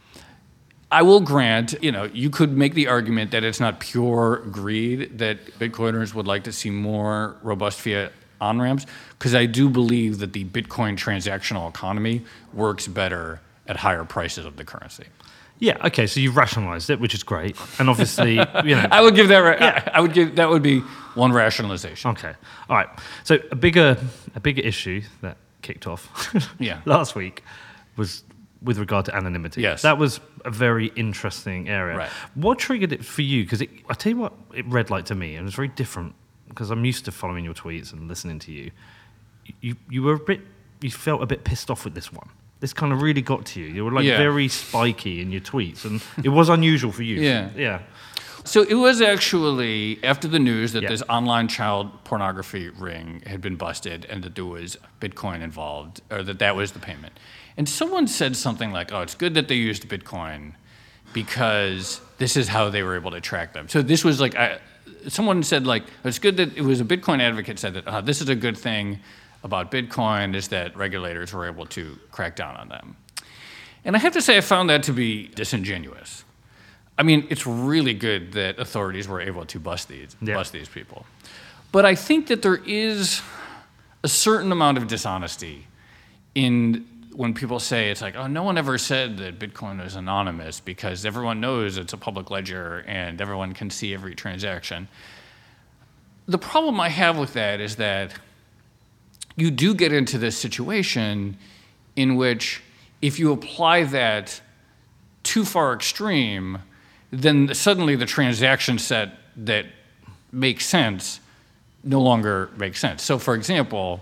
I will grant, you know, you could make the argument that it's not pure greed, that Bitcoiners would like to see more robust fiat on-ramps, because I do believe that the Bitcoin transactional economy works better at higher prices of the currency. yeah, okay, so you've rationalized it, which is great. And obviously, you know. I would give that. Ra- Yeah. I, I would give that would be one rationalization. Okay, all right. So a bigger, a bigger issue that kicked off Yeah. last week was with regard to anonymity. Yes. That was a very interesting area. Right. What triggered it for you? Because I tell you what, it read like to me, and it was very different, because I'm used to following your tweets and listening to you. You you were a bit, you felt a bit pissed off with this one. This kind of really got to you. You were like Yeah. very spiky in your tweets, and it was unusual for you. Yeah. Yeah. So it was actually after the news that Yeah. this online child pornography ring had been busted and that there was Bitcoin involved, or that that was the payment. And someone said something like, oh, it's good that they used Bitcoin because this is how they were able to track them. So this was like, I, someone said like, it's good that, it was a Bitcoin advocate said that, uh, this is a good thing about Bitcoin is that regulators were able to crack down on them. And I have to say I found that to be disingenuous. I mean, it's really good that authorities were able to bust these, Yeah. bust these people. But I think that there is a certain amount of dishonesty in when people say it's like, oh, no one ever said that Bitcoin is anonymous because everyone knows it's a public ledger and everyone can see every transaction. The problem I have with that is that you do get into this situation in which if you apply that too far extreme, then suddenly the transaction set that makes sense no longer makes sense. So for example,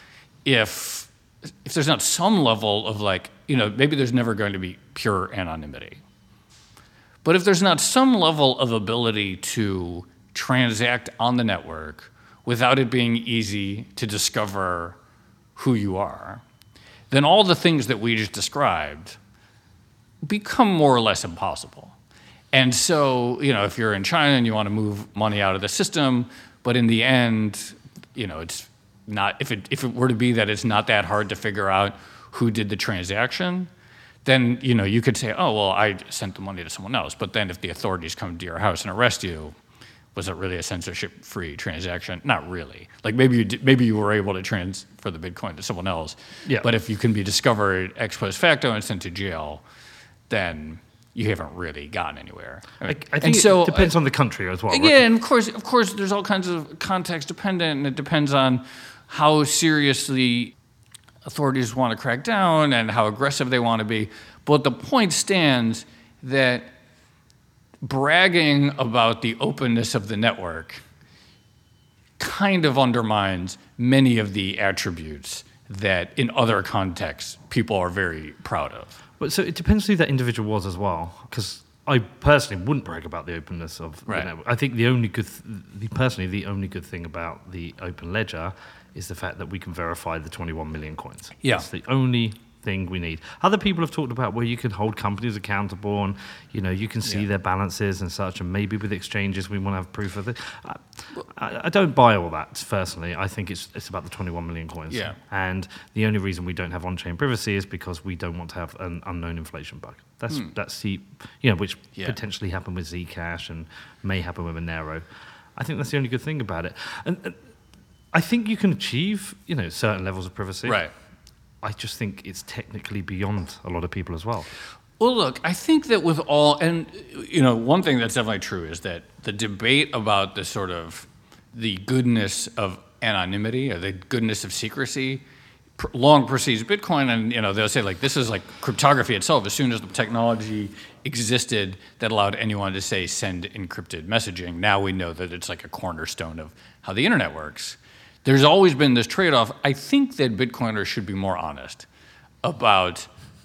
if if there's not some level of like, you know, maybe there's never going to be pure anonymity. But if there's not some level of ability to transact on the network without it being easy to discover who you are, then all the things that we just described become more or less impossible. And so, you know, if you're in China and you want to move money out of the system, but in the end, you know, it's not, if it if it were to be that it's not that hard to figure out who did the transaction, then, you know, you could say, oh, well, I sent the money to someone else. But then if the authorities come to your house and arrest you, was it really a censorship-free transaction? Not really. Like maybe you did, maybe you were able to transfer the Bitcoin to someone else. Yeah. But if you can be discovered ex post facto and sent to jail, then you haven't really gotten anywhere. I, mean, I think and it so, depends on the country as well. Right? yeah, and of course, of course, there's all kinds of context dependent, and it depends on how seriously authorities want to crack down and how aggressive they want to be. But the point stands that bragging about the openness of the network kind of undermines many of the attributes that in other contexts people are very proud of. But so it depends who that individual was as well, because I personally wouldn't brag about the openness of Right. the network. I think the only good, th- the, personally, the only good thing about the open ledger is the fact that we can verify the twenty-one million coins. Yeah. That's the only thing we need. Other people have talked about where you can hold companies accountable and, you know, you can see Yeah. their balances and such, and maybe with exchanges we want to have proof of it. I, I, I don't buy all that, personally. I think it's it's about the twenty-one million coins. Yeah. And the only reason we don't have on-chain privacy is because we don't want to have an unknown inflation bug. That's that's the, you know, which Yeah. potentially happened with Zcash and may happen with Monero. I think that's the only good thing about it. And, and I think you can achieve, you know, certain levels of privacy. Right. I just think it's technically beyond a lot of people as well. Well, look, I think that with all, and, you know, one thing that's definitely true is that the debate about the sort of the goodness of anonymity or the goodness of secrecy pr- long precedes Bitcoin. And, you know, they'll say, like, this is like cryptography itself. As soon as the technology existed that allowed anyone to, say, send encrypted messaging, now we know that it's like a cornerstone of how the internet works. There's always been this trade-off. I think that Bitcoiners should be more honest about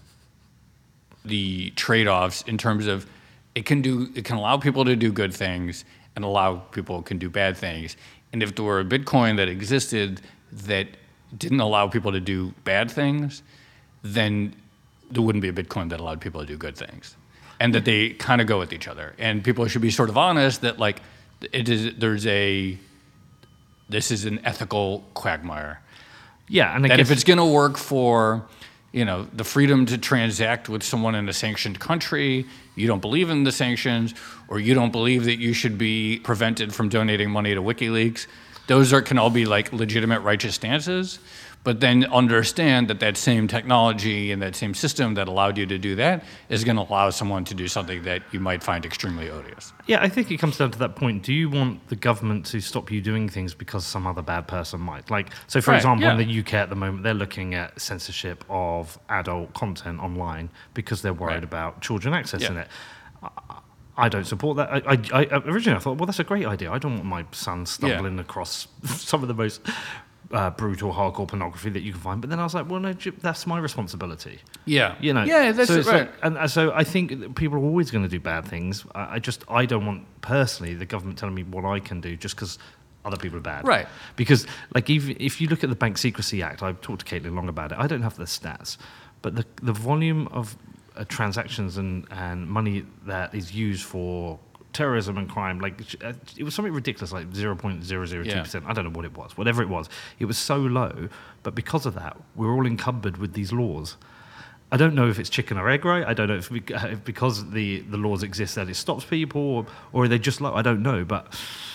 the trade-offs in terms of it can do it can allow people to do good things and allow people can do bad things. And if there were a Bitcoin that existed that didn't allow people to do bad things, then there wouldn't be a Bitcoin that allowed people to do good things. And that they kind of go with each other. And people should be sort of honest that, like, it is there's a this is an ethical quagmire. Yeah, and I that guess if it's going to work for, you know, the freedom to transact with someone in a sanctioned country, you don't believe in the sanctions, or you don't believe that you should be prevented from donating money to WikiLeaks, those are can all be like legitimate righteous stances. But then understand that that same technology and that same system that allowed you to do that is going to allow someone to do something that you might find extremely odious. Yeah, I think it comes down to that point. Do you want the government to stop you doing things because some other bad person might? Like, so for Right, example, yeah. in the U K at the moment, they're looking at censorship of adult content online because they're worried Right. about children accessing Yeah. it. I, I don't support that. I, I, I originally I thought, well, that's a great idea. I don't want my son stumbling across some of the most uh, brutal, hardcore pornography that you can find. But then I was like, well, no, J- that's my responsibility. Yeah. You know, Yeah, that's so it's right. like- and uh, so I think that people are always going to do bad things. I, I just I don't want personally the government telling me what I can do just because other people are bad. Right. Because like even if you look at the Bank Secrecy Act, I've talked to Caitlin Long about it. I don't have the stats, but the the volume of uh, transactions and and money that is used for terrorism and crime, like uh, it was something ridiculous, like zero point zero zero two percent. I don't know what it was, whatever it was. It was so low, but because of that, we're all encumbered with these laws. I don't know if it's chicken or egg, right? I don't know if, we, if because the, the laws exist that it stops people, or, or are they just low? I don't know, but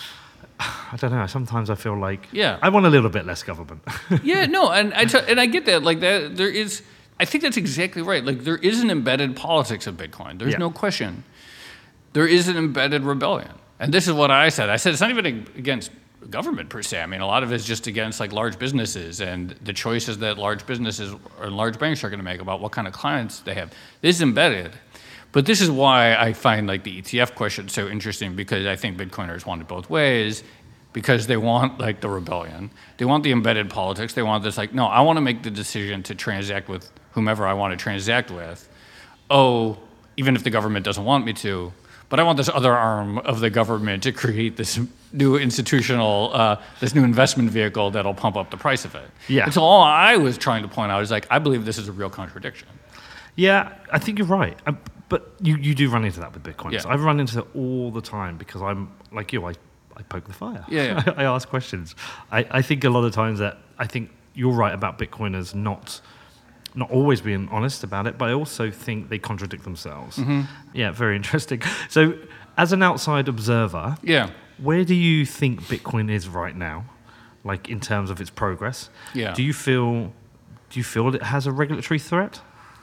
I don't know. Sometimes I feel like Yeah. I want a little bit less government. Yeah, no, and I t- and I get that. Like that, there is. I think that's exactly right. Like there is an embedded politics of Bitcoin. There's Yeah. no question. There is an embedded rebellion, and this is what I said. I said it's not even against government per se. I mean, a lot of it's just against like large businesses and the choices that large businesses or large banks are going to make about what kind of clients they have. This is embedded. But this is why I find like the E T F question so interesting, because I think Bitcoiners want it both ways, because they want like the rebellion. They want the embedded politics. They want this like, no, I want to make the decision to transact with whomever I want to transact with. Oh, even if the government doesn't want me to, but I want this other arm of the government to create this new institutional, uh, this new investment vehicle that'll pump up the price of it. Yeah. And so all I was trying to point out is like, I believe this is a real contradiction. Yeah, I think you're right. Uh, but you, you do run into that with Bitcoin. Yeah. So I've run into it all the time because I'm, like you, I, I poke the fire. Yeah, yeah. I, I ask questions. I, I think a lot of times that, I think you're right about Bitcoiners not not always being honest about it, but I also think they contradict themselves. Mm-hmm. Yeah, very interesting. So as an outside observer, Yeah. where do you think Bitcoin is right now, like in terms of its progress? Yeah. Do you feel do you feel it has a regulatory threat?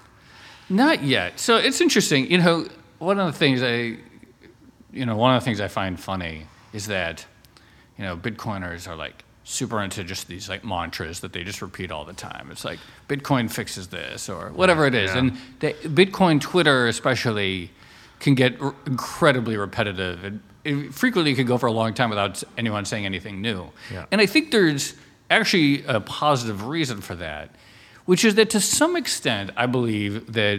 Not yet. So it's interesting. You know, one of the things I, you know, one of the things I find funny is that, you know, Bitcoiners are like super into just these like mantras that they just repeat all the time. It's like Bitcoin fixes this or whatever it is, Yeah. and the, Bitcoin Twitter especially can get r- incredibly repetitive, and it frequently could go for a long time without anyone saying anything new. Yeah. And I think there's actually a positive reason for that, which is that to some extent, I believe that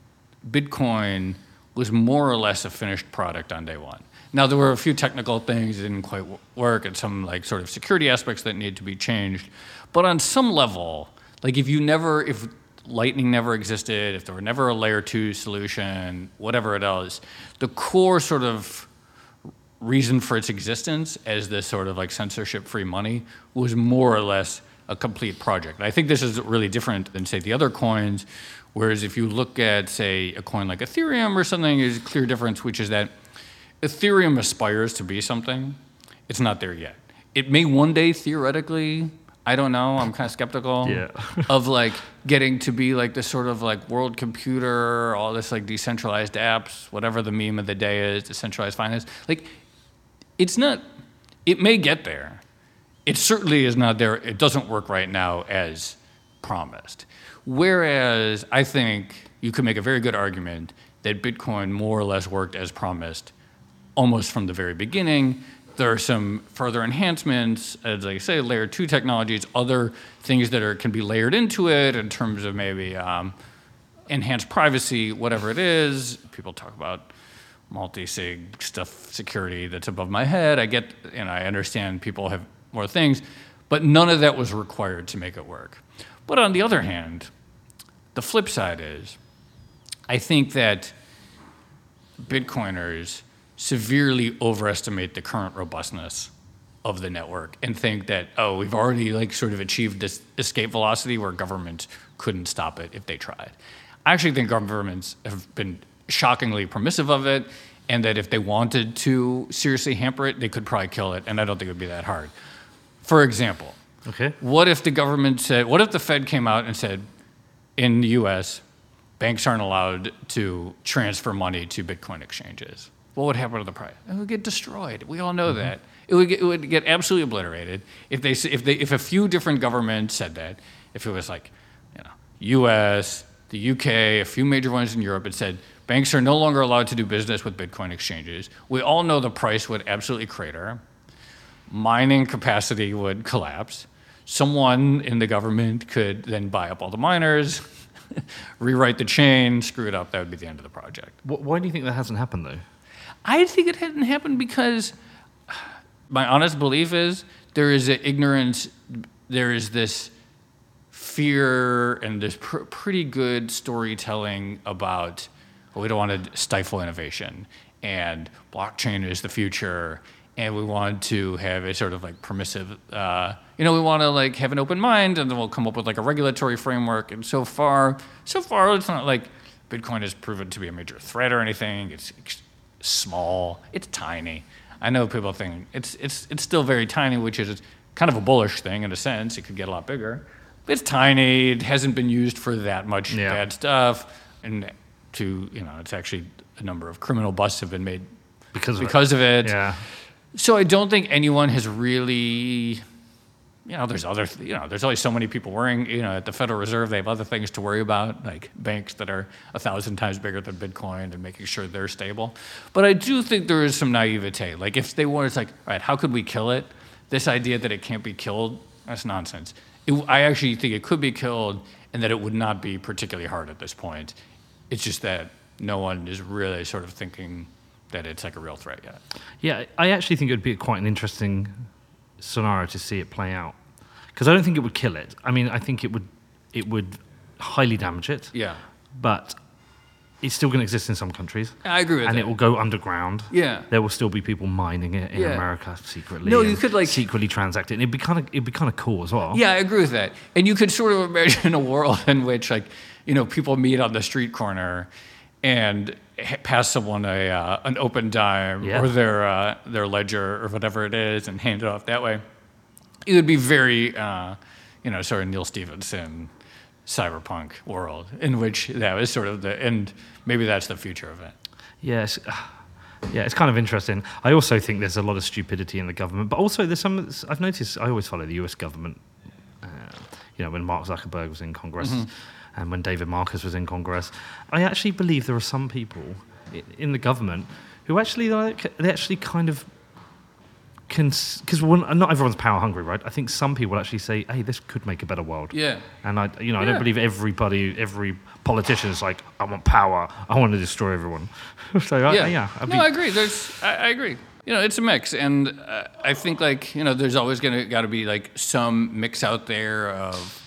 Bitcoin was more or less a finished product on day one. Now, there were a few technical things that didn't quite w- work and some like sort of security aspects that need to be changed. But on some level, like if you never, if Lightning never existed, if there were never a layer two solution, whatever it is, the core sort of reason for its existence as this sort of like censorship-free money was more or less a complete project. And I think this is really different than, say, the other coins, whereas if you look at, say, a coin like Ethereum or something, there's a clear difference, which is that Ethereum aspires to be something. It's not there yet. it may one day theoretically, I don't know, I'm kind of skeptical Yeah. of like getting to be like this sort of like world computer, all this like decentralized apps, whatever the meme of the day is, decentralized finance. Like, it's not, it may get there. It certainly is not there. It doesn't work right now as promised. Whereas I think you could make a very good argument that Bitcoin more or less worked as promised almost from the very beginning. There are some further enhancements, as I say, layer two technologies, other things that are can be layered into it in terms of maybe um, enhanced privacy, whatever it is. People talk about multi-sig stuff, security that's above my head. I get, and I understand people have more things, but none of that was required to make it work. But on the other hand, the flip side is, I think that Bitcoiners severely overestimate the current robustness of the network and think that, oh, we've already like sort of achieved this escape velocity where government couldn't stop it if they tried. I actually think governments have been shockingly permissive of it, and that if they wanted to seriously hamper it, they could probably kill it, and I don't think it would be that hard. For example, Okay. what if the government said, what if the Fed came out and said, in the U S, banks aren't allowed to transfer money to Bitcoin exchanges? What would happen to the price? It would get destroyed. We all know mm-hmm. that. It would get, it would get absolutely obliterated if they if they if a few different governments said that. If it was like, you know, U S, the U K, a few major ones in Europe, it said banks are no longer allowed to do business with Bitcoin exchanges. We all know the price would absolutely crater. Mining capacity would collapse. Someone in the government could then buy up all the miners, rewrite the chain, screw it up. That would be the end of the project. Why do you think that hasn't happened, though? I think it hadn't happened because my honest belief is there is an ignorance, there is this fear and this pr- pretty good storytelling about, well, we don't want to stifle innovation, and blockchain is the future, and we want to have a sort of like permissive, uh, you know, we want to like have an open mind, and then we'll come up with like a regulatory framework. And so far, so far, it's not like Bitcoin has proven to be a major threat or anything. It's small, it's tiny. I know people think it's it's it's still very tiny, which is kind of a bullish thing in a sense. It could get a lot bigger. But it's tiny. It hasn't been used for that much yeah. bad stuff, and to you know, it's actually a number of criminal busts have been made because of because it. of it. Yeah. So I don't think anyone has really, you know, there's other, you know, there's only so many people worrying, you know, at the Federal Reserve, they have other things to worry about, like banks that are a thousand times bigger than Bitcoin and making sure they're stable. But I do think there is some naivete. Like if they were, it's like, all right, how could we kill it? This idea that it can't be killed, that's nonsense. It, I actually think it could be killed and that it would not be particularly hard at this point. It's just that no one is really sort of thinking that it's like a real threat yet. Yeah, I actually think it would be quite an interesting scenario to see it play out, because I don't think it would kill it. I mean, I think it would it would highly damage it. Yeah, but it's still going to exist in some countries. I agree with and that. And it will go underground. Yeah, there will still be people mining it in yeah. America secretly. No, you could like secretly transact it. And it'd be kind of it'd be kind of cool as well. Yeah, I agree with that. And you could sort of imagine a world in which, like, you know, people meet on the street corner and pass someone a uh, an open dime yeah. or their uh, their ledger or whatever it is and hand it off that way. It would be very, uh, you know, sort of Neil Stephenson cyberpunk world in which that was sort of the, and maybe that's the future of it. Yes. Yeah, it's kind of interesting. I also think there's a lot of stupidity in the government, but also there's some, I've noticed, I always follow the U S government, uh, you know, when Mark Zuckerberg was in Congress mm-hmm. and when David Marcus was in Congress. I actually believe there are some people in the government who actually, like, they actually kind of can, because not everyone's power hungry, right? I think some people actually say, hey, this could make a better world. Yeah. And I, you know, I yeah. don't believe everybody, every politician is like, I want power, I want to destroy everyone. so yeah, I, yeah I'd no, be... I agree. There's, I, I agree. You know, it's a mix, and uh, I think like you know, there's always gonna got to be like some mix out there of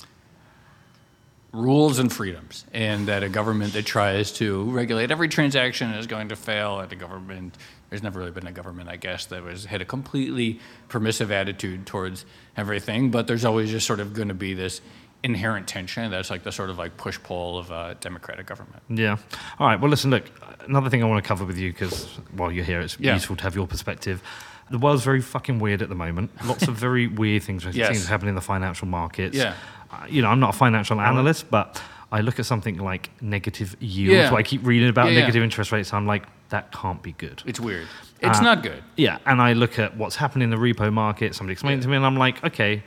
rules and freedoms, and that a government that tries to regulate every transaction is going to fail. At a government, there's never really been a government, I guess, that was had a completely permissive attitude towards everything. But there's always just sort of going to be this inherent tension. That's like the sort of like push-pull of a democratic government. Yeah. All right. Well, listen. Look, another thing I want to cover with you, because while you're here, it's yeah. useful to have your perspective. the world's very fucking weird at the moment. Lots of very weird things, Yes. things happening in the financial markets. Yeah. Uh, you know, I'm not a financial analyst, but I look at something like negative yields. Yeah. Where I keep reading about Yeah, yeah. negative interest rates. I'm like, that can't be good. It's weird. It's Uh, not good. Yeah, and I look at what's happening in the repo market. Somebody explained it to me, and I'm like, okay,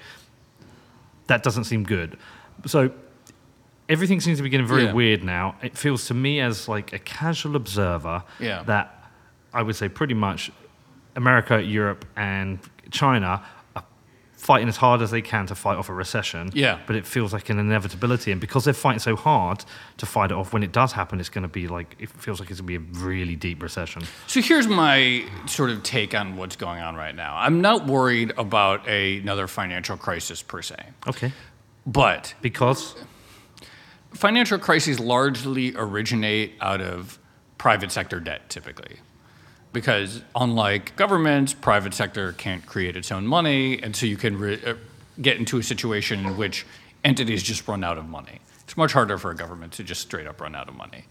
that doesn't seem good. So everything seems to be getting very Yeah. weird now. It feels to me as like a casual observer Yeah. that I would say pretty much America, Europe, and China are fighting as hard as they can to fight off a recession. Yeah. But it feels like an inevitability, and because they're fighting so hard to fight it off, when it does happen, it's going to be like it feels like it's going to be a really deep recession. So here's my sort of take on what's going on right now. I'm not worried about a, another financial crisis per se, Okay. but Because financial crises largely originate out of private sector debt, typically. Because unlike governments, private sector can't create its own money, and so you can re- uh, get into a situation in which entities just run out of money. It's much harder for a government to just straight up run out of money.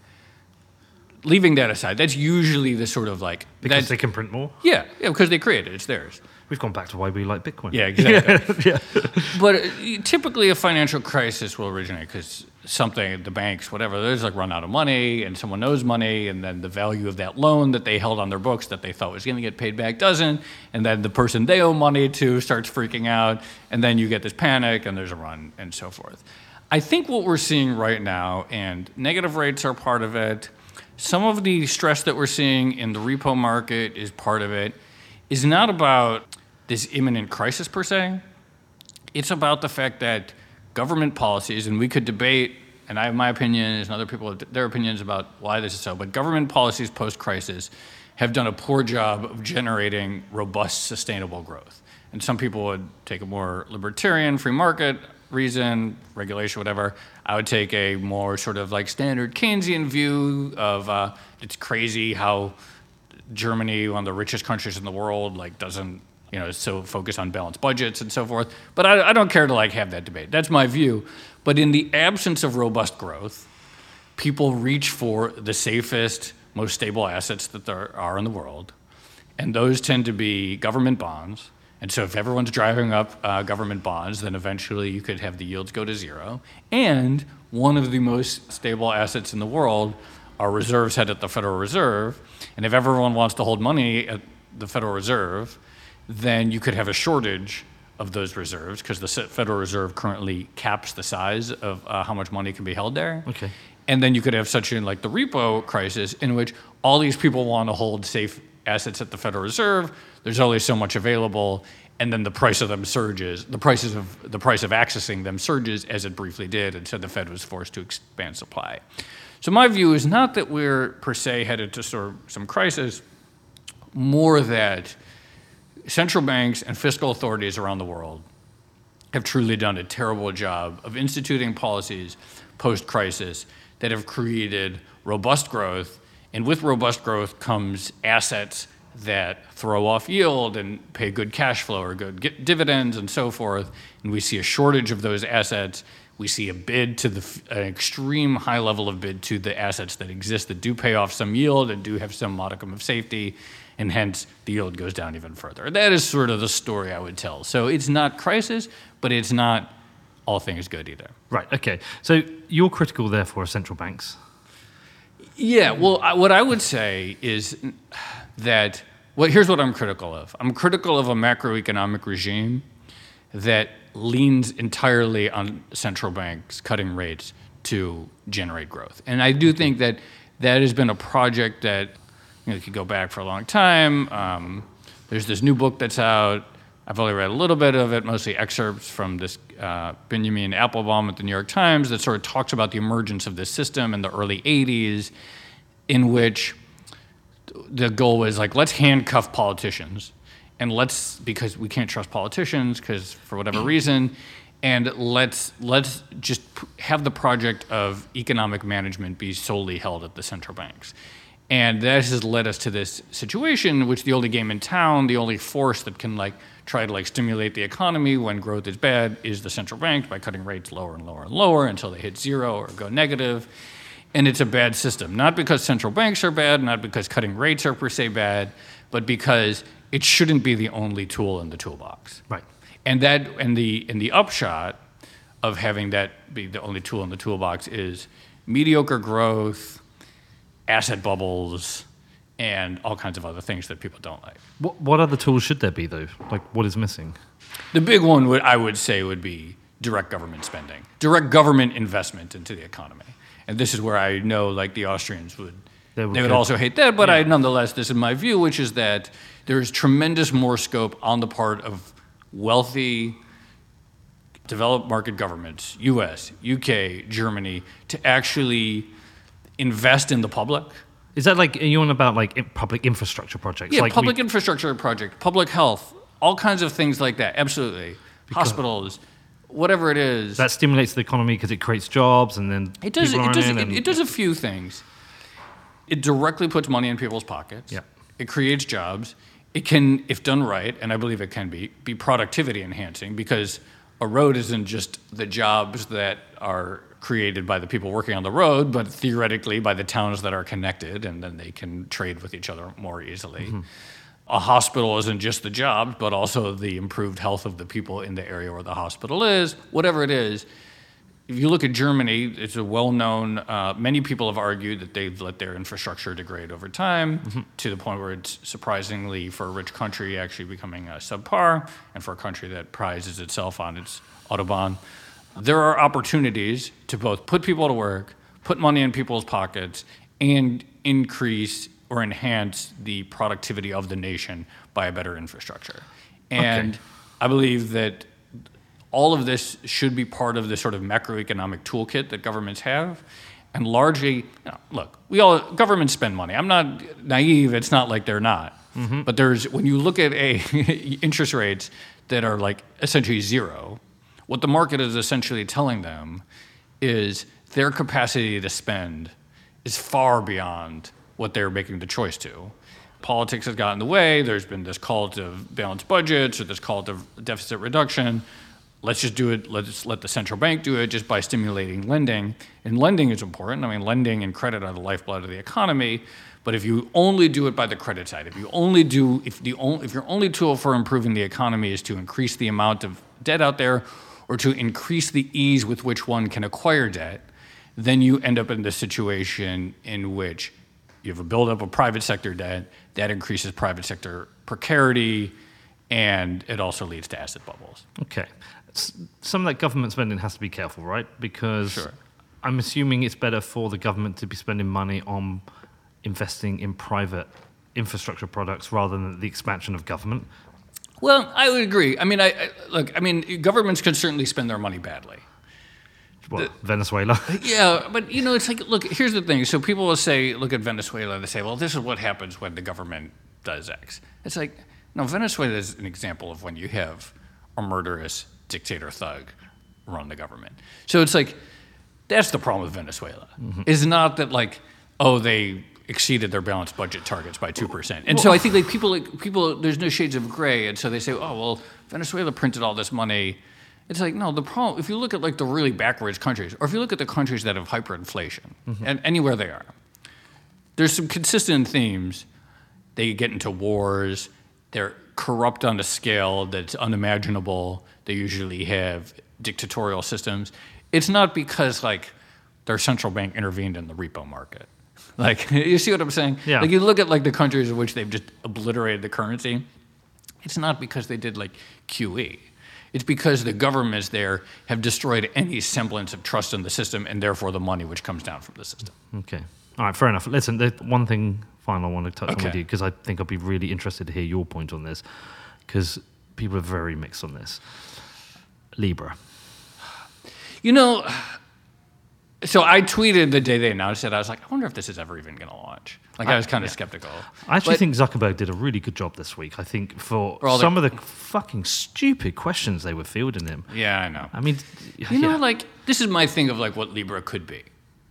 Leaving that aside, that's usually the sort of like... because that's- they can print more. Yeah, yeah, because they create it. It's theirs. We've gone back to why we like Bitcoin. Yeah, exactly. yeah. But uh, typically a financial crisis will originate because something, the banks, whatever, they just like run out of money and someone knows money, and then the value of that loan that they held on their books that they thought was going to get paid back doesn't, and then the person they owe money to starts freaking out, and then you get this panic and there's a run and so forth. I think what we're seeing right now, and negative rates are part of it, some of the stress that we're seeing in the repo market is part of it, is not about this imminent crisis per se. It's about the fact that government policies, and we could debate, and I have my opinions, and other people have their opinions about why this is so, but government policies post-crisis have done a poor job of generating robust, sustainable growth. And some people would take a more libertarian, free market reason, regulation, whatever. I would take a more sort of like standard Keynesian view of uh, it's crazy how Germany, one of the richest countries in the world, like doesn't, you know, is so focused on balanced budgets and so forth. But I, I don't care to like have that debate. That's my view. But in the absence of robust growth, people reach for the safest, most stable assets that there are in the world. And those tend to be government bonds. And so if everyone's driving up uh, government bonds, then eventually you could have the yields go to zero. And one of the most stable assets in the world are reserves held at the Federal Reserve. And if everyone wants to hold money at the Federal Reserve, then you could have a shortage of those reserves because the Federal Reserve currently caps the size of uh, how much money can be held there. Okay. And then you could have such in like the repo crisis in which all these people want to hold safe assets at the Federal Reserve. There's only so much available, and then the price of them surges. The prices of the price of accessing them surges as it briefly did, and so the Fed was forced to expand supply. So my view is not that we're per se headed to sort of some crisis, more that central banks and fiscal authorities around the world have truly done a terrible job of instituting policies post-crisis that have created robust growth, and with robust growth comes assets that throw off yield and pay good cash flow or good get dividends and so forth, and we see a shortage of those assets. We see a bid to the an extreme high level of bid to the assets that exist that do pay off some yield and do have some modicum of safety, and hence the yield goes down even further. That is sort of the story I would tell. So it's not crisis, but it's not all things good either. Right, okay. So you're critical, therefore, of central banks. Yeah, well, I, what I would say is that, well, here's what I'm critical of. I'm critical of a macroeconomic regime that leans entirely on central banks cutting rates to generate growth. And I do think that that has been a project that, you know, could go back for a long time. Um, there's this new book that's out. I've only read a little bit of it, mostly excerpts from this uh, Benjamin Applebaum at the New York Times that sort of talks about the emergence of this system in the early eighties, in which the goal was like, let's handcuff politicians, and let's, because we can't trust politicians because for whatever reason, and let's let's just have the project of economic management be solely held at the central banks. And that has led us to this situation in which the only game in town, the only force that can like try to like stimulate the economy when growth is bad is the central bank by cutting rates lower and lower and lower until they hit zero or go negative. And it's a bad system, not because central banks are bad, not because cutting rates are per se bad, but because it shouldn't be the only tool in the toolbox. Right. And that and the and the upshot of having that be the only tool in the toolbox is mediocre growth, asset bubbles, and all kinds of other things that people don't like. What what other tools should there be though? Like what is missing? The big one would I would say would be direct government spending, direct government investment into the economy. And this is where I know like the Austrians would They would they would go- also hate that, but Yeah. I nonetheless this is my view, which is that there is tremendous more scope on the part of wealthy developed market governments, U S, U K, Germany, to actually invest in the public. Is that like, are you on about like in- public infrastructure projects? Yeah, like public we, infrastructure project, public health, all kinds of things like that. Absolutely. Hospitals, whatever it is. that stimulates the economy because it creates jobs and then It does. people It are does. in It, and- it does a few things. It directly puts money in people's pockets. Yeah. It creates jobs. It can, if done right, and I believe it can be, be productivity enhancing because a road isn't just the jobs that are created by the people working on the road, but theoretically by the towns that are connected, and then they can trade with each other more easily. Mm-hmm. A hospital isn't just the jobs, but also the improved health of the people in the area where the hospital is. Whatever it is. If you look at Germany, it's a well-known, uh, many people have argued that they've let their infrastructure degrade over time Mm-hmm. to the point where it's surprisingly, for a rich country, actually becoming uh, subpar, and for a country that prizes itself on its Autobahn. There are opportunities to both put people to work, put money in people's pockets, and increase or enhance the productivity of the nation by a better infrastructure. And Okay. I believe that all of this should be part of the sort of macroeconomic toolkit that governments have. And largely, you know, look, we all governments spend money. I'm not naive. It's not like they're not. Mm-hmm. But there's when you look at a interest rates that are like essentially zero, what the market is essentially telling them is their capacity to spend is far beyond what they're making the choice to. Politics has gotten in the way. There's been this call to balanced budgets or this call to deficit reduction. Let's just do it. Let's let the central bank do it just by stimulating lending. And lending is important. I mean, lending and credit are the lifeblood of the economy. But if you only do it by the credit side, if you only do, if the only, if your only tool for improving the economy is to increase the amount of debt out there, or to increase the ease with which one can acquire debt, then you end up in this situation in which you have a buildup of private sector debt that increases private sector precarity, and it also leads to asset bubbles. Okay. S- Some of that government spending has to be careful, right? Because Sure. I'm assuming it's better for the government to be spending money on investing in private infrastructure products rather than the expansion of government. Well, I would agree. I mean, I, I look. I mean, governments can certainly spend their money badly. What, Venezuela? Yeah, but you know, it's like, look. Here's the thing. So people will say, look at Venezuela. They say, well, this is what happens when the government does X. It's like, no, Venezuela is an example of when you have a murderous dictator thug run the government. So it's like, that's the problem with Venezuela. Mm-hmm. Is not that like, oh, they exceeded their balanced budget targets by two percent. And so I think like people, like people, there's no shades of gray. And so they say, oh, well, Venezuela printed all this money. It's like, no, the problem, if you look at like the really backwards countries, or if you look at the countries that have hyperinflation, Mm-hmm. and anywhere they are, there's some consistent themes. They get into wars. They're corrupt on a scale that's unimaginable. They usually have dictatorial systems. It's not because like their central bank intervened in the repo market. Like, you see what I'm saying? Yeah. Like you look at like the countries in which they've just obliterated the currency. It's not because they did like Q E. It's because the governments there have destroyed any semblance of trust in the system and therefore the money which comes down from the system. Okay. All right, fair enough. Listen, there's one thing final I want to touch on Okay. with you because I think I'll be really interested to hear your point on this because people are very mixed on this. Libra. You know, so I tweeted the day they announced it. I was like, I wonder if this is ever even going to launch. Like, I was kind of skeptical. I actually But- think Zuckerberg did a really good job this week. I think for, For all the- some of the fucking stupid questions they were fielding him. Yeah, I know. I mean, You know, like, this is my thing of, like, what Libra could be.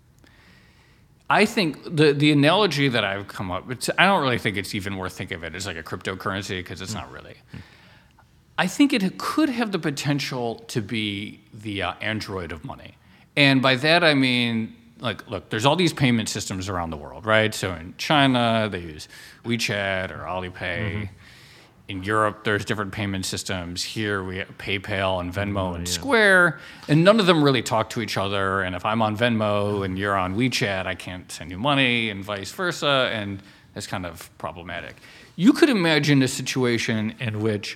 I think the the analogy that I've come up with, I don't really think it's even worth thinking of it as, like, a cryptocurrency, because it's not really. I think it could have the potential to be the uh, Android of money. And by that, I mean, like, look, there's all these payment systems around the world, right? So in China, they use WeChat or Alipay. In Europe, there's different payment systems. Here we have PayPal and Venmo and Square, and none of them really talk to each other. And if I'm on Venmo and you're on WeChat, I can't send you money, and vice versa, and that's kind of problematic. You could imagine a situation in which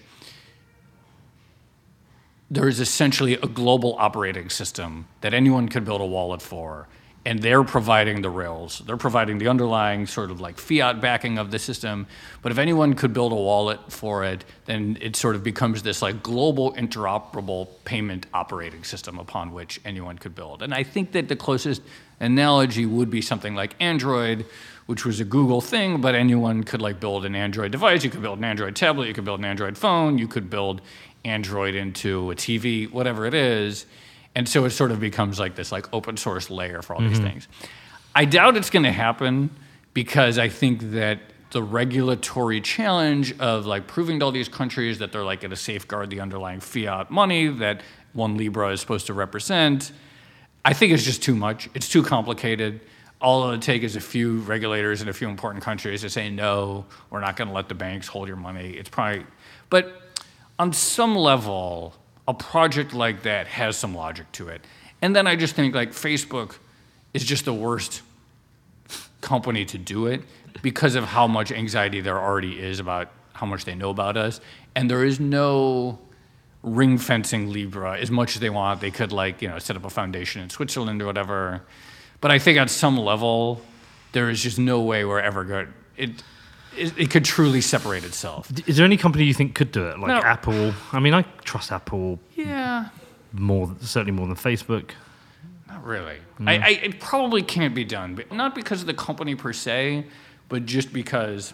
there is essentially a global operating system that anyone could build a wallet for, and they're providing the rails. They're providing the underlying sort of like fiat backing of the system. But if anyone could build a wallet for it, then it sort of becomes this like global interoperable payment operating system upon which anyone could build. And I think that the closest analogy would be something like Android, which was a Google thing, but anyone could like build an Android device. You could build an Android tablet, you could build an Android phone, you could build Android into a T V, whatever it is. And so it sort of becomes like this like open source layer for all mm-hmm. these things. I doubt it's going to happen because I think that the regulatory challenge of like proving to all these countries that they're like going to safeguard the underlying fiat money that one Libra is supposed to represent, I think it's just too much. It's too complicated. All it would take is a few regulators in a few important countries to say, no, we're not going to let the banks hold your money. It's probably, but on some level, a project like that has some logic to it. And then I just think like Facebook is just the worst company to do it because of how much anxiety there already is about how much they know about us. And there is no ring fencing Libra as much as they want. They could like, you know, set up a foundation in Switzerland or whatever. But I think at some level, there is just no way we're ever going. It, it it could truly separate itself. Is there any company you think could do it? Like No. Apple? I mean, I trust Apple Yeah, more, certainly more than Facebook. not really. I, I it probably can't be done, but not because of the company per se, but just because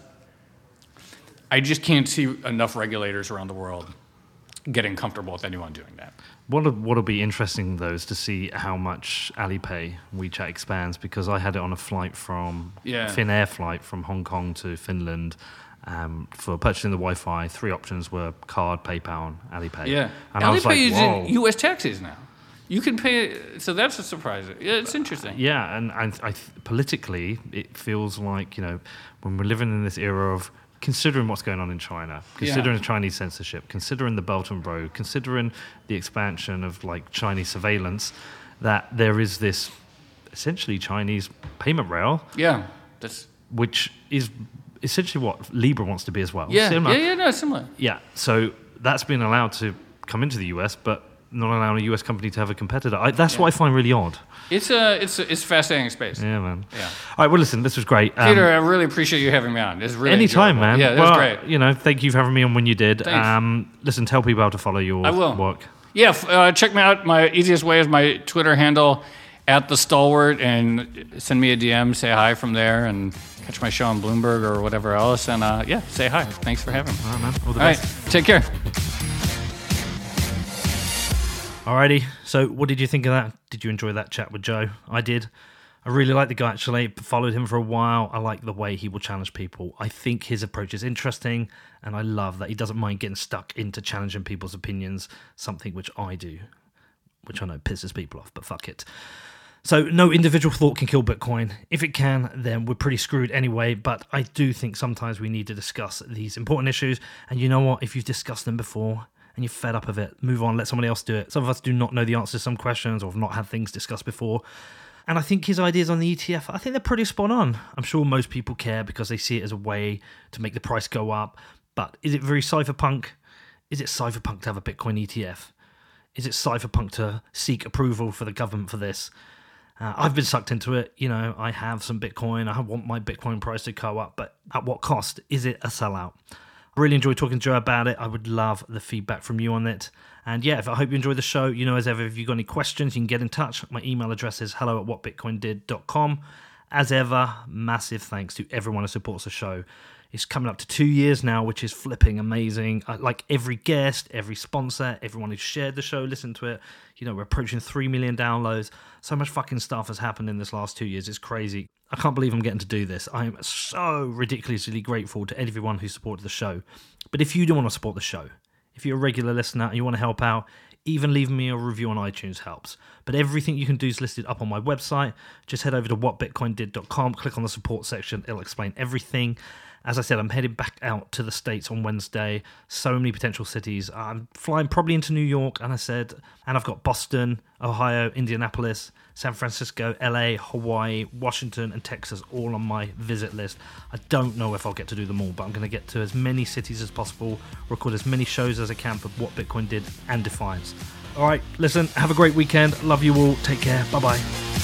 I just can't see enough regulators around the world getting comfortable with anyone doing that. What what'll be interesting though is to see how much Alipay WeChat expands, because I had it on a flight from Yeah. Finnair flight from Hong Kong to Finland um, for purchasing the Wi-Fi. Three options were card, PayPal, and Alipay. Yeah, and I was Alipay like, is whoa. in U S taxes now. You can pay, so that's a surprise. Yeah, it's interesting. Yeah, and, and I th- politically, it feels like, you know, when we're living in this era of considering what's going on in China, considering Yeah. Chinese censorship, considering the Belt and Road, considering the expansion of like Chinese surveillance, that there is this essentially Chinese payment rail, Yeah, that's which is essentially what Libra wants to be as well. yeah, Similar. yeah, yeah, no, it's similar. Yeah, so that's been allowed to come into the U S, but not allowing a U S company to have a competitor. I, that's Yeah. what I find really odd. It's a, it's a, it's fascinating space. Yeah, man. Yeah. All right, well, listen, this was great. Um, Peter, I really appreciate you having me on. It's really anytime, enjoyable. man. Yeah, that well, was great. You know, thank you for having me on when you did. Thanks. Um, listen, tell people how to follow your I will. work. Yeah, f- uh, check me out. My easiest way is my Twitter handle, at the Stalwart, and send me a D M, say hi from there, and catch my show on Bloomberg or whatever else. And uh, yeah, say hi. Thanks for having me. All right, man. All the All right, best. take care. Alrighty, so what did you think of that? Did you enjoy that chat with Joe? I did. I really like the guy, actually. Followed him for a while. I like the way he will challenge people. I think his approach is interesting, and I love that he doesn't mind getting stuck into challenging people's opinions, something which I do, which I know pisses people off, but fuck it. So no individual thought can kill Bitcoin. If it can, then we're pretty screwed anyway, but I do think sometimes we need to discuss these important issues, and you know what? If you've discussed them before and you're fed up of it, move on, let somebody else do it. Some of us do not know the answer to some questions or have not had things discussed before. And I think his ideas on the E T F, I think they're pretty spot on. I'm sure most people care because they see it as a way to make the price go up. But is it very cypherpunk? Is it cypherpunk to have a Bitcoin E T F? Is it cypherpunk to seek approval for the government for this? Uh, I've been sucked into it. You know, I have some Bitcoin. I want my Bitcoin price to go up. But at what cost? Is it a sellout? I really enjoyed talking to Joe about it. I would love the feedback from you on it. And yeah, if I hope you enjoyed the show. You know, as ever, if you've got any questions, you can get in touch. My email address is hello at what bitcoin did dot com. As ever, massive thanks to everyone who supports the show. It's coming up to two years now, which is flipping amazing. I, like every guest, every sponsor, everyone who shared the show, listened to it. You know, we're approaching three million downloads. So much fucking stuff has happened in this last two years. It's crazy. I can't believe I'm getting to do this. I am so ridiculously grateful to everyone who supported the show. But if you do want to support the show, if you're a regular listener and you want to help out, even leaving me a review on iTunes helps. But everything you can do is listed up on my website. Just head over to what bitcoin did dot com, click on the support section. It'll explain everything. As I said, I'm heading back out to the States on Wednesday. So many potential cities. I'm flying probably into New York, and I said, and I've got Boston, Ohio, Indianapolis, San Francisco, L A, Hawaii, Washington, and Texas all on my visit list. I don't know if I'll get to do them all, but I'm going to get to as many cities as possible, record as many shows as I can for What Bitcoin Did and Defiance. All right, listen, have a great weekend. Love you all. Take care. Bye-bye.